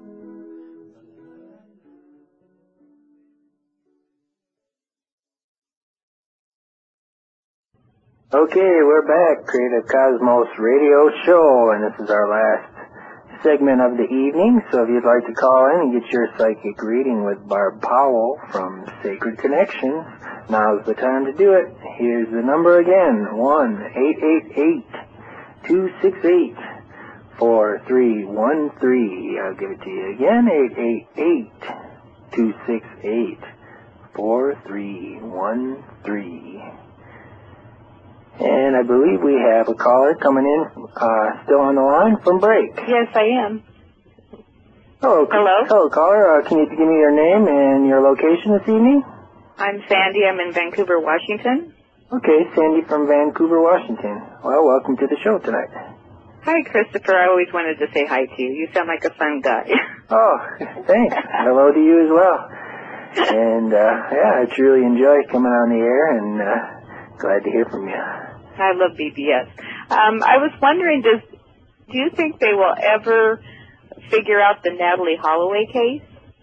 Okay, we're back, Creative Cosmos Radio Show, and this is our last segment of the evening. So if you'd like to call in and get your psychic reading with Barb Powell from Sacred Connections, now's the time to do it. Here's the number again, one eight eight eight, two six eight, four three one three. I'll give it to you again, eight eight eight, two six eight, four three one three. And I believe we have a caller coming in, uh, still on the line from break. Yes, I am. Hello. Hello? Hello, caller. Uh, can you give me your name and your location this evening? I'm Sandy. I'm in Vancouver, Washington. Okay, Sandy from Vancouver, Washington. Well, welcome to the show tonight. Hi, Christopher. I always wanted to say hi to you. You sound like a fun guy. Oh, thanks. Hello to you as well. And, uh, yeah, I truly enjoy coming on the air, and uh, glad to hear from you. I love B B S. Um, I was wondering, does do you think they will ever figure out the Natalie Holloway case?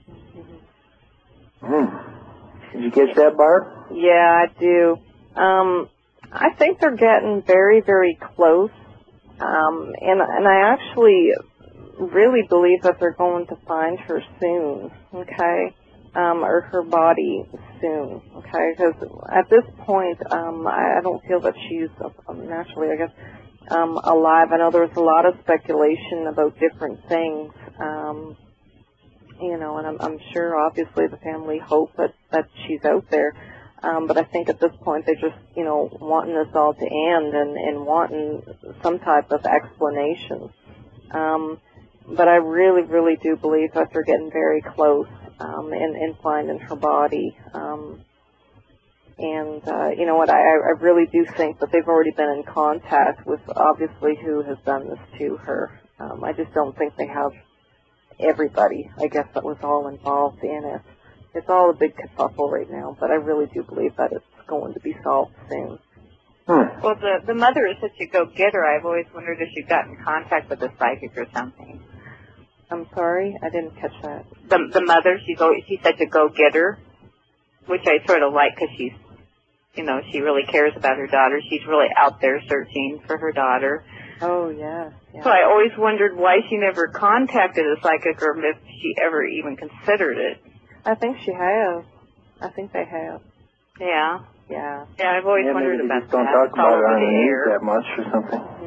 Hmm. Did you catch that, Barb? Yeah, I do. Um, I think they're getting very, very close. Um, and and I actually really believe that they're going to find her soon. Okay. Um, or her body soon, okay? Because at this point, um, I, I don't feel that she's um, naturally, I guess, um, alive. I know there's a lot of speculation about different things, um, you know, and I'm, I'm sure, obviously, the family hope that, that she's out there. Um, but I think at this point, they're just, you know, wanting this all to end and, and wanting some type of explanation. Um, but I really, really do believe that they're getting very close. Um, in, in finding her body. Um, and, uh, you know what, I, I really do think that they've already been in contact with, obviously, who has done this to her. Um, I just don't think they have everybody, I guess, that was all involved in it. It's all a big kerfuffle right now, but I really do believe that it's going to be solved soon. Hmm. Well, the, the mother is such a go-getter. I've always wondered if she got in contact with a psychic or something. I'm sorry, I didn't catch that. The the mother, she's always she's such a go-getter, which I sort of like because she's, you know, she really cares about her daughter. She's really out there searching for her daughter. Oh yeah. yeah. So I always wondered why she never contacted a psychic, or if she ever even considered it. I think she has. I think they have. Yeah. Yeah. Yeah, I've always yeah, wondered maybe they about just don't that. talk about it on the the news air. that much or something. Mm.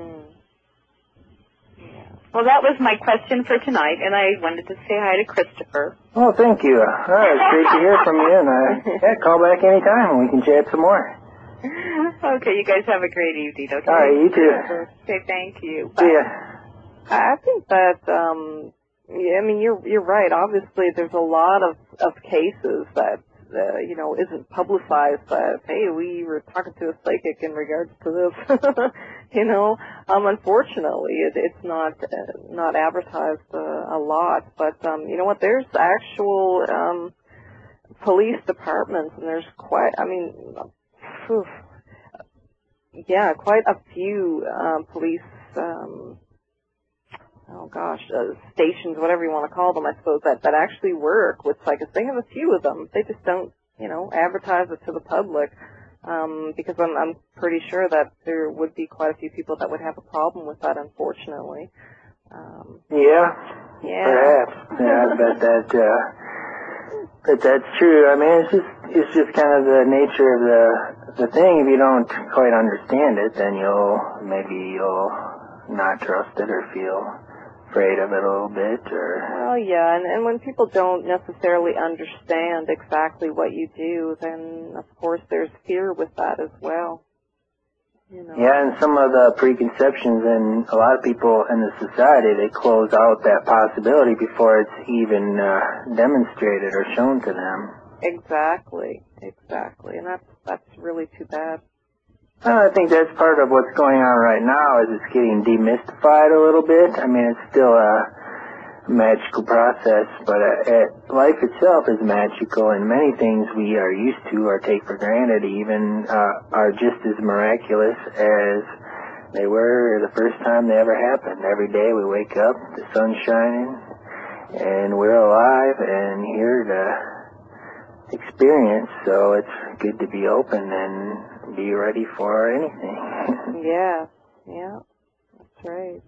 Well, that was my question for tonight, and I wanted to say hi to Christopher. Oh, thank you. All right, it's great to hear from you, and uh, yeah, call back anytime and we can chat some more. Okay, you guys have a great evening, okay? All right, you too. Okay, thank you. Bye. See ya. I think that, um, yeah, I mean, you're you're right. Obviously, there's a lot of, of cases that, uh, you know, isn't publicized, but, hey, we were talking to a psychic in regards to this. You know, um, unfortunately, it, it's not uh, not advertised uh, a lot. But um, you know what? There's actual um, police departments, and there's quite. I mean, whew, yeah, quite a few um, police. Um, oh gosh, uh, stations, whatever you want to call them, I suppose that that actually work with psychics. They have a few of them. They just don't, you know, advertise it to the public. Um, because I'm, I'm pretty sure that there would be quite a few people that would have a problem with that, unfortunately. Um, yeah, yeah. perhaps. Yeah, I bet that, uh, But that's true. I mean, it's just it's just kind of the nature of the the thing. If you don't quite understand it, then you'll maybe you'll not trust it or feel afraid of it a little bit. Or well, yeah, and and when people don't necessarily understand exactly what you do, then of course there's fear with that as well. You know. Yeah, and some of the preconceptions, and a lot of people in the society, they close out that possibility before it's even uh, demonstrated or shown to them. Exactly, exactly, and that's that's really too bad. Well, I think that's part of what's going on right now, is it's getting demystified a little bit. I mean, it's still a magical process, but uh, it, life itself is magical, and many things we are used to or take for granted even uh, are just as miraculous as they were the first time they ever happened. Every day we wake up, the sun's shining, and we're alive and here to experience, so it's good to be open and be ready for anything. Yeah, yeah, that's right.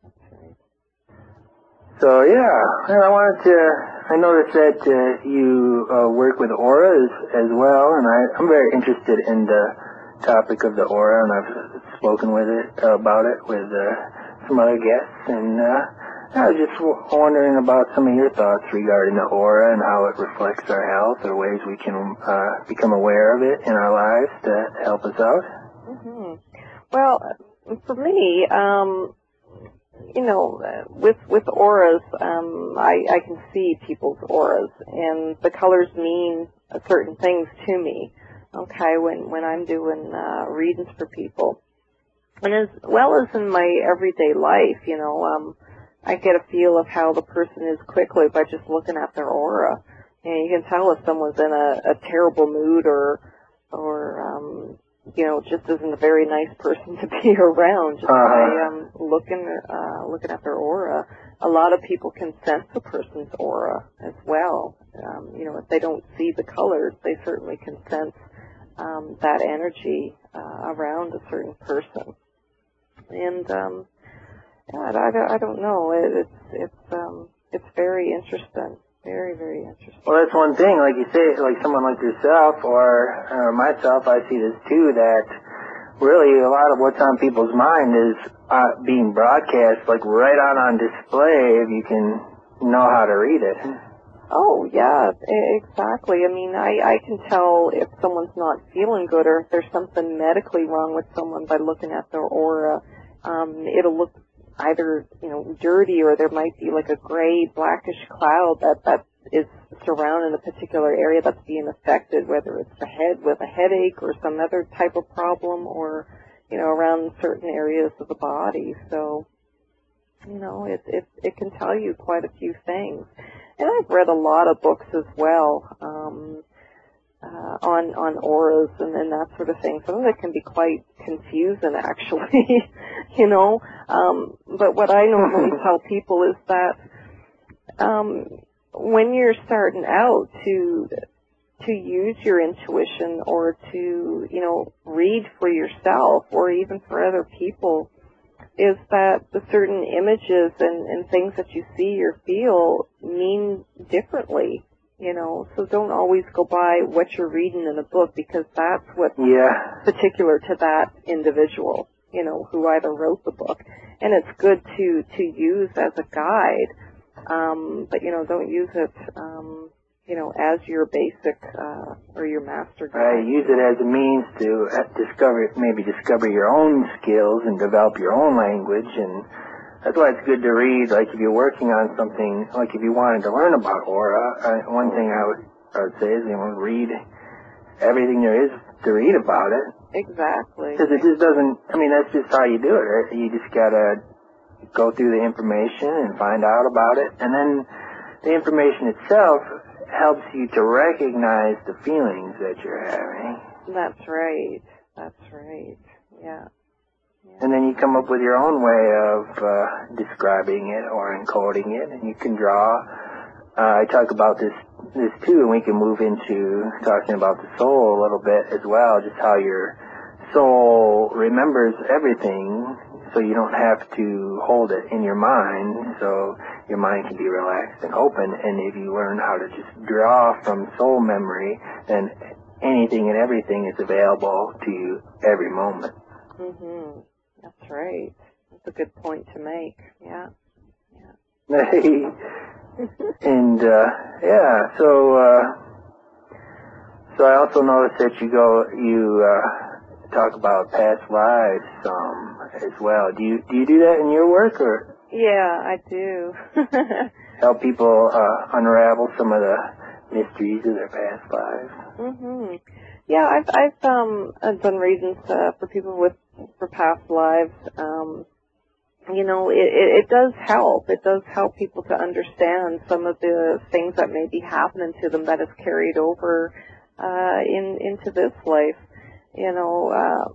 So yeah, and I wanted to, I noticed that uh, you uh, work with auras as well, and I, I'm very interested in the topic of the aura, and I've spoken with it, uh, about it with uh, some other guests, and uh, I was just w- wondering about some of your thoughts regarding the aura and how it reflects our health, or ways we can uh, become aware of it in our lives to help us out. Mm-hmm. Well, for me, um, you know, with with auras, um, I, I can see people's auras, and the colors mean certain things to me. Okay, when when I'm doing uh, readings for people, and as well as in my everyday life, you know, um, I get a feel of how the person is quickly by just looking at their aura, and you can tell if someone's in a, a terrible mood or or um, you know, just isn't a very nice person to be around, just uh-huh. by um, looking uh, looking at their aura. A lot of people can sense a person's aura as well. Um, you know, if they don't see the colors, they certainly can sense um, that energy uh, around a certain person. And um, yeah, I, don't, I don't know. It, it's it's um, it's very interesting. Very, very interesting. Well, that's one thing, like you say, like someone like yourself or, or myself, I see this too, that really a lot of what's on people's mind is uh, being broadcast, like right out on display, if you can know how to read it. Oh, yeah, exactly. I mean, I, I can tell if someone's not feeling good or if there's something medically wrong with someone by looking at their aura. Um, it'll look either, you know, dirty, or there might be like a gray, blackish cloud that, that is surrounding a particular area that's being affected, whether it's the head with a headache or some other type of problem, or, you know, around certain areas of the body. So, you know, it, it, it can tell you quite a few things. And I've read a lot of books as well, um, uh, on, on auras and, and that sort of thing. Some of it can be quite confusing, actually, you know. Um, but what I normally tell people is that, um, when you're starting out to, to use your intuition or to, you know, read for yourself or even for other people, is that the certain images and, and things that you see or feel mean differently. You know, so don't always go by what you're reading in a book, because that's what's yeah. particular to that individual, you know, who either wrote the book. And it's good to, to use as a guide, um, but, you know, don't use it, um, you know, as your basic uh, or your master guide. Right, use it as a means to discover, maybe discover your own skills and develop your own language, and that's why it's good to read. Like if you're working on something, like if you wanted to learn about aura, uh, one thing I would I would say is, you know, read everything there is to read about it. Exactly. Because it just doesn't. I mean, that's just how you do it. Right? You just gotta go through the information and find out about it, and then the information itself helps you to recognize the feelings that you're having. That's right. That's right. Yeah. And then you come up with your own way of uh, describing it or encoding it, and you can draw. Uh, I talk about this this too, and we can move into talking about the soul a little bit as well, just how your soul remembers everything so you don't have to hold it in your mind, so your mind can be relaxed and open. And if you learn how to just draw from soul memory, then anything and everything is available to you every moment. Mhm. That's right. That's a good point to make. Yeah. And uh, yeah, so uh, so I also noticed that you go you uh, talk about past lives um, as well. Do you do you do that in your work, or Yeah, I do. help people uh, unravel some of the mysteries of their past lives? Mhm. Yeah, I've I've um I've done readings uh, for people with for past lives. Um, you know, it, it it does help. It does help people to understand some of the things that may be happening to them that is carried over uh, in into this life. You know,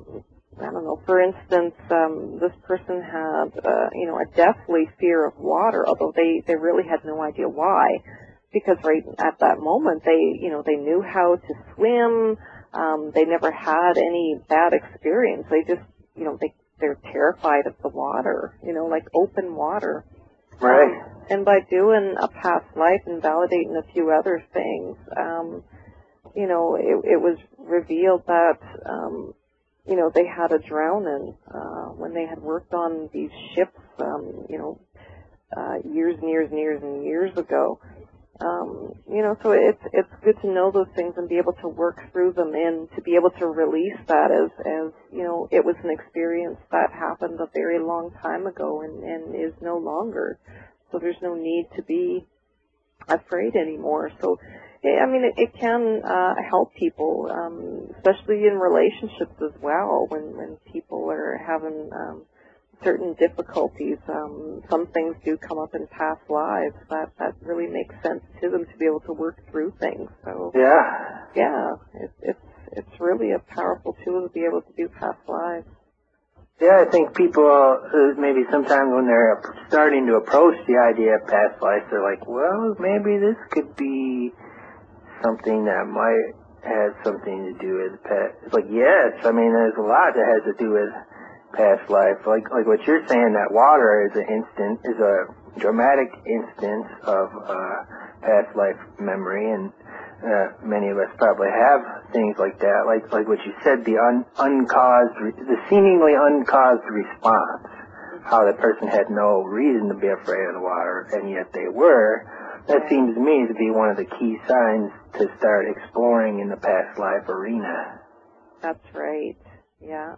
uh, I don't know. For instance, um, this person had uh, you know a deathly fear of water, although they they really had no idea why. Because right at that moment, they, you know, they knew how to swim. Um, they never had any bad experience. They just, you know, they they're terrified of the water. You know, like open water. Right. Um, and by doing a past life and validating a few other things, um, you know, it, it was revealed that, um, you know, they had a drowning uh, when they had worked on these ships, um, you know, uh, years and years and years and years ago. Um, you know, so it's it's good to know those things and be able to work through them and to be able to release that as, as you know, it was an experience that happened a very long time ago and, and is no longer. So there's no need to be afraid anymore. So, I mean, it, it can uh, help people, um, especially in relationships as well, when, when people are having um, certain difficulties. Um, some things do come up in past lives that, that really makes sense to them to be able to work through things. So Yeah. yeah, it, it's it's really a powerful tool to be able to do past lives. Yeah, I think people uh, maybe sometimes when they're starting to approach the idea of past life, they're like, well, maybe this could be something that might have something to do with past. It's like, yes, I mean, there's a lot that has to do with past life. Like like what you're saying, that water is an instant, is a dramatic instance of uh, past life memory, and uh, many of us probably have things like that. Like like what you said, the un, uncaused, the seemingly uncaused response, how the person had no reason to be afraid of the water, and yet they were. That seems to me to be one of the key signs to start exploring in the past life arena. That's right. Yeah.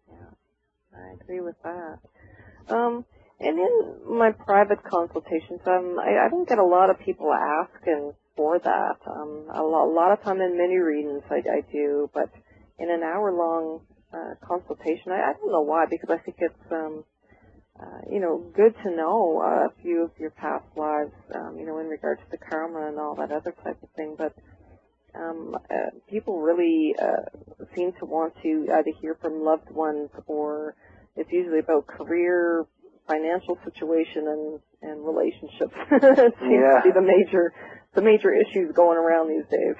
I agree with that. Um, and in my private consultations, um, I, I don't get a lot of people asking for that. Um, a, lo- a lot of time in mini readings I, I do, but in an hour-long uh, consultation, I, I don't know why, because I think it's, um, uh, you know, good to know uh, a few of your past lives, um, you know, in regards to karma and all that other type of thing, but Um, uh, people really uh, seem to want to either hear from loved ones, or it's usually about career, financial situation, and, and relationships. It seems Yeah. to be the major the major issues going around these days.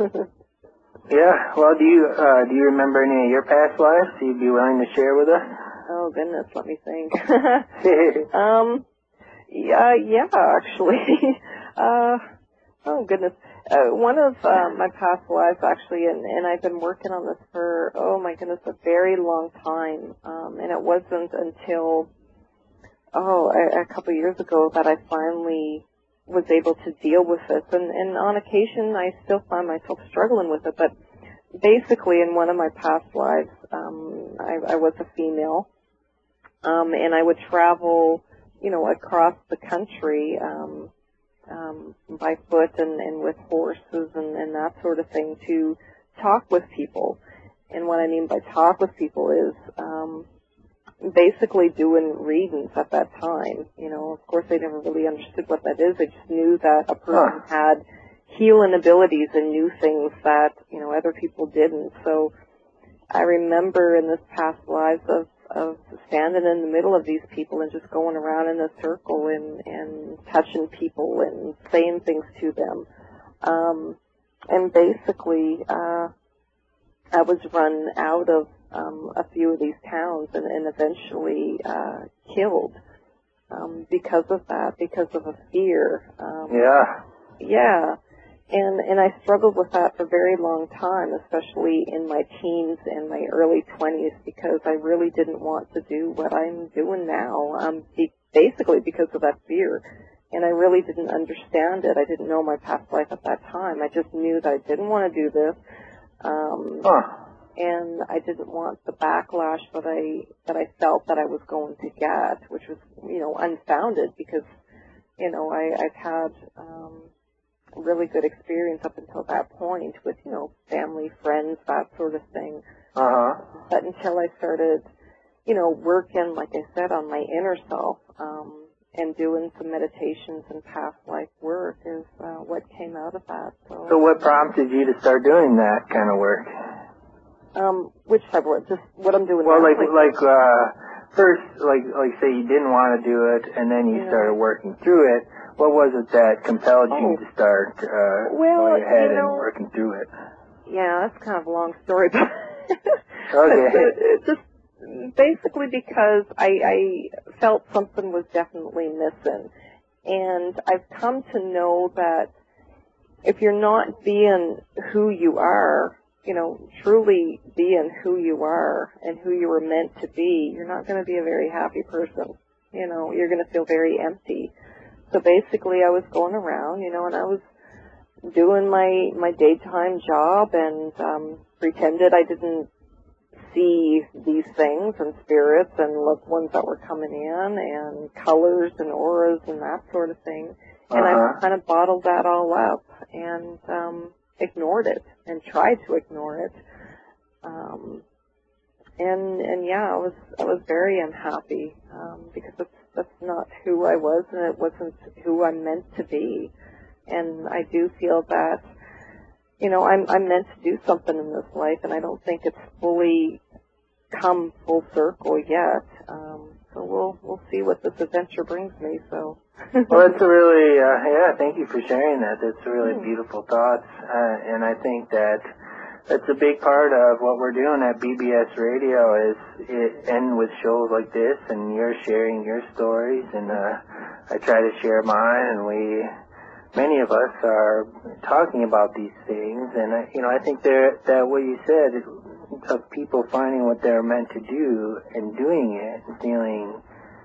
Yeah. Well, do you uh, do you remember any of your past lives you'd be willing to share with us? Oh goodness, let me think. um, yeah, yeah, actually. uh, oh goodness. Uh, one of uh, my past lives, actually, and, and I've been working on this for, oh my goodness, a very long time. Um, and it wasn't until, oh, a, a couple of years ago that I finally was able to deal with this. And, and on occasion, I still find myself struggling with it. But basically, in one of my past lives, um, I, I was a female. Um, and I would travel, you know, across the country, um, Um, by foot and, and with horses and, and that sort of thing to talk with people. And what I mean by talk with people is um, basically doing readings at that time. You know, of course, they never really understood what that is. They just knew that a person Huh. had healing abilities and knew things that, you know, other people didn't. So I remember in this past lives of of standing in the middle of these people and just going around in a circle and, and touching people and saying things to them. Um, and basically, uh, I was run out of um, a few of these towns and, and eventually uh, killed um, because of that, because of a fear. Um, yeah. Yeah. And and I struggled with that for a very long time, especially in my teens and my early twenties, because I really didn't want to do what I'm doing now, um, be, basically because of that fear. And I really didn't understand it. I didn't know my past life at that time. I just knew that I didn't want to do this, um, huh. and I didn't want the backlash that I that I felt that I was going to get, which was, you know, unfounded, because, you know, I, I've had um, really good experience up until that point with, you know, family, friends, that sort of thing. Uh-huh. But until I started, you know, working, like I said, on my inner self, um, and doing some meditations and past life work is uh, what came out of that. So, so what prompted you to start doing that kind of work? Um, which type of work? Just what I'm doing well, now? like, like, uh, first, like, like say you didn't want to do it, and then you Yeah. started working through it. What was it that compelled Oh. you to start uh, Well, going ahead you know, and working through it? Yeah, that's kind of a long story, but Okay. it's just basically because I, I felt something was definitely missing, and I've come to know that if you're not being who you are, you know, truly being who you are and who you were meant to be, you're not going to be a very happy person. You know, you're going to feel very empty. So basically, I was going around, you know, and I was doing my my daytime job and um, pretended I didn't see these things and spirits and loved ones that were coming in and colors and auras and that sort of thing. And Uh-huh. I kind of bottled that all up and um, ignored it and tried to ignore it. Um, and and yeah, I was I was very unhappy um, because that's that's not who I was, and it wasn't who I'm meant to be. And I do feel that, you know, I'm I'm meant to do something in this life, and I don't think it's fully come full circle yet. Um, so we'll we'll see what this adventure brings me. So. Well, it's a really, uh, yeah, thank you for sharing that. That's really Hmm. beautiful thoughts. Uh, and I think that that's a big part of what we're doing at B B S Radio is it, and with shows like this, and you're sharing your stories, and uh, I try to share mine, and we, many of us are talking about these things, and I, you know, I think there, that what you said of people finding what they're meant to do and doing it and feeling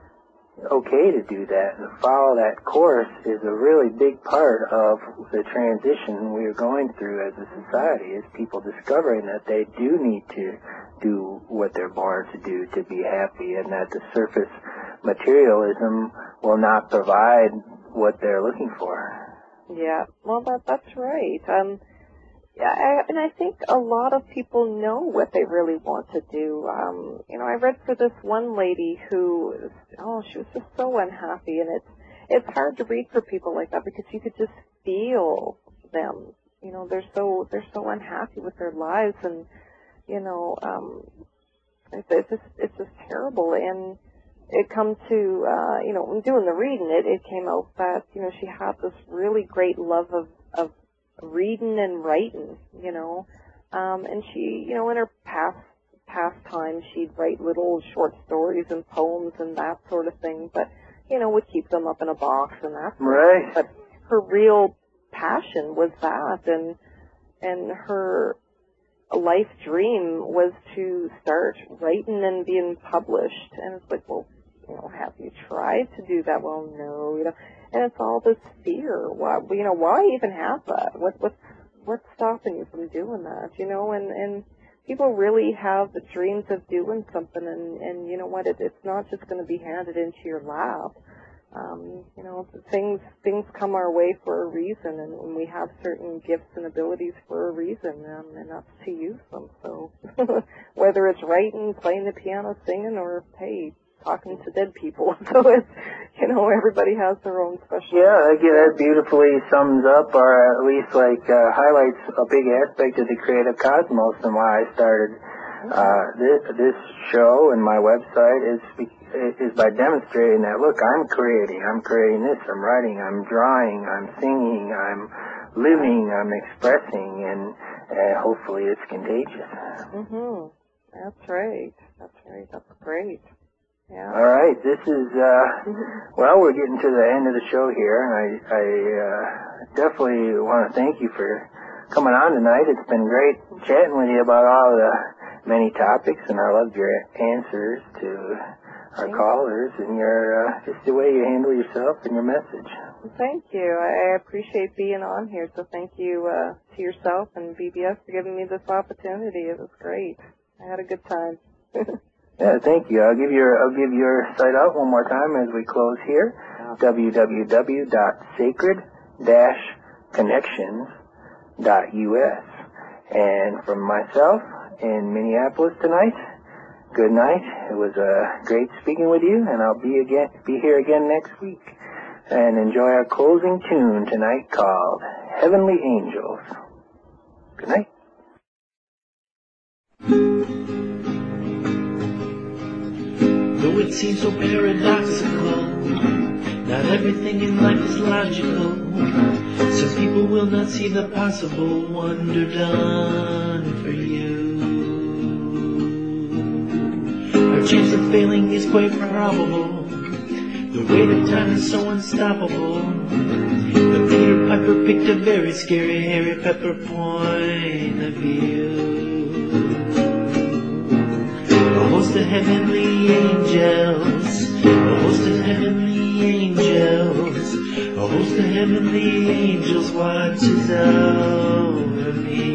okay to do that and follow that course is a really big part of the transition we're going through as a society, is people discovering that they do need to do what they're born to do to be happy, and that the surface materialism will not provide what they're looking for. Yeah, well, that that's right. Um, yeah, I, and I think a lot of people know what they really want to do. Um, you know, I read for this one lady who, oh, she was just so unhappy, and it's it's hard to read for people like that because you could just feel them. You know, they're so they're so unhappy with their lives, and you know, um, it's, it's just it's just terrible. And it come to, uh, you know, when doing the reading, it, it came out that, you know, she had this really great love of, of reading and writing, you know, um, and she, you know, in her past, past time, she'd write little short stories and poems and that sort of thing, but, you know, would keep them up in a box and that sort Right. of thing. But her real passion was that, and, and her life dream was to start writing and being published. And it's like, well, you know, have you tried to do that? Well, no, you know, and it's all this fear. Why, you know, why even have that? What, what's, what's stopping you from doing that? You know, and, and people really have the dreams of doing something, and, and you know what, it, it's not just going to be handed into your lap. Um, you know, things things come our way for a reason, and, and we have certain gifts and abilities for a reason, um, and that's to use them. So whether it's writing, playing the piano, singing, or, hey, talking to dead people. So it's, you know, everybody has their own special. Yeah, again, that beautifully sums up, or at least like uh, highlights a big aspect of the Creative Cosmos and why I started uh, this, this show and my website is is by demonstrating that, look, I'm creating, I'm creating this, I'm writing, I'm drawing, I'm singing, I'm living, I'm expressing, and uh, hopefully it's contagious. Mm-hmm. That's right. That's right. That's great. Yeah. All right. This is, uh, well, we're getting to the end of the show here, and I, I uh, definitely want to thank you for coming on tonight. It's been great chatting with you about all the many topics, and I loved your answers to our callers and your, uh, just the way you handle yourself and your message. Thank you. I appreciate being on here, so thank you uh, to yourself and B B S for giving me this opportunity. It was great. I had a good time. Yeah, thank you. I'll give your I'll give your site out one more time as we close here. w w w dot sacred dash connections dot u s. And from myself in Minneapolis tonight, good night. It was uh, great speaking with you, and I'll be again be here again next week. And enjoy our closing tune tonight called Heavenly Angels. Good night. Though it seems so paradoxical, not everything in life is logical. Some people will not see the possible wonder done for you. Our chance of failing is quite probable. The weight of time is so unstoppable. The Peter Piper picked a very scary Harry Pepper point of view. A host of heavenly angels, a host of heavenly angels, a host of heavenly angels watches over me.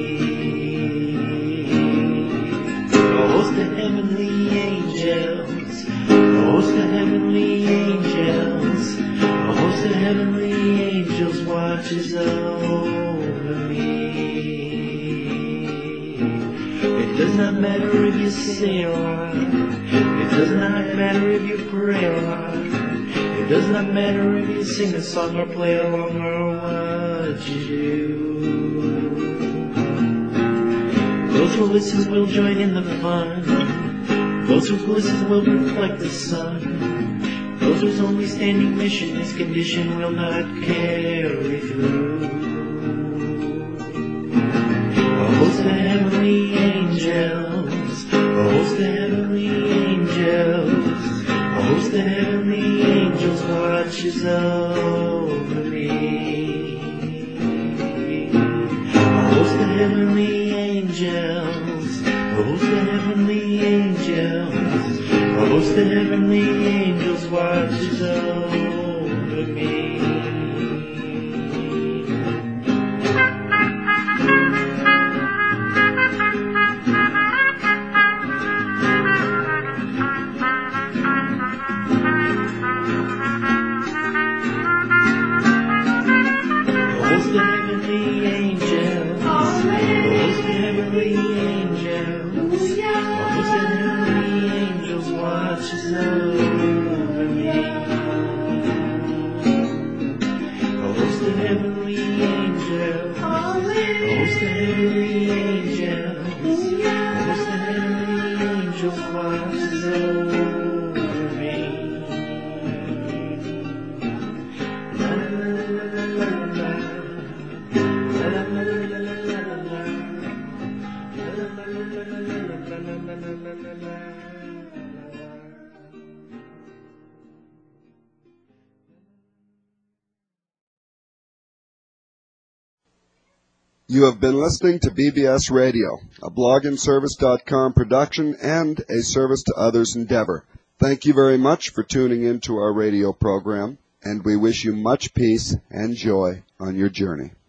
A host of heavenly angels, a host of heavenly angels, a host of heavenly angels watches over me. It does not matter if you say a lot. It does not matter if you pray a lot. It does not matter if you sing a song or play along or what you do. Those who listen will join in the fun. Those who listen will reflect the sun. Those whose only standing mission is condition will not carry through. A host of heavenly angels, a host of heavenly angels, a host of heavenly angels watches over me. A host of heavenly angels, a host of heavenly angels, a host of heavenly angels watches over me. You have been listening to B B S Radio, a blog and service dot com production and a service to others endeavor. Thank you very much for tuning in to our radio program, and we wish you much peace and joy on your journey.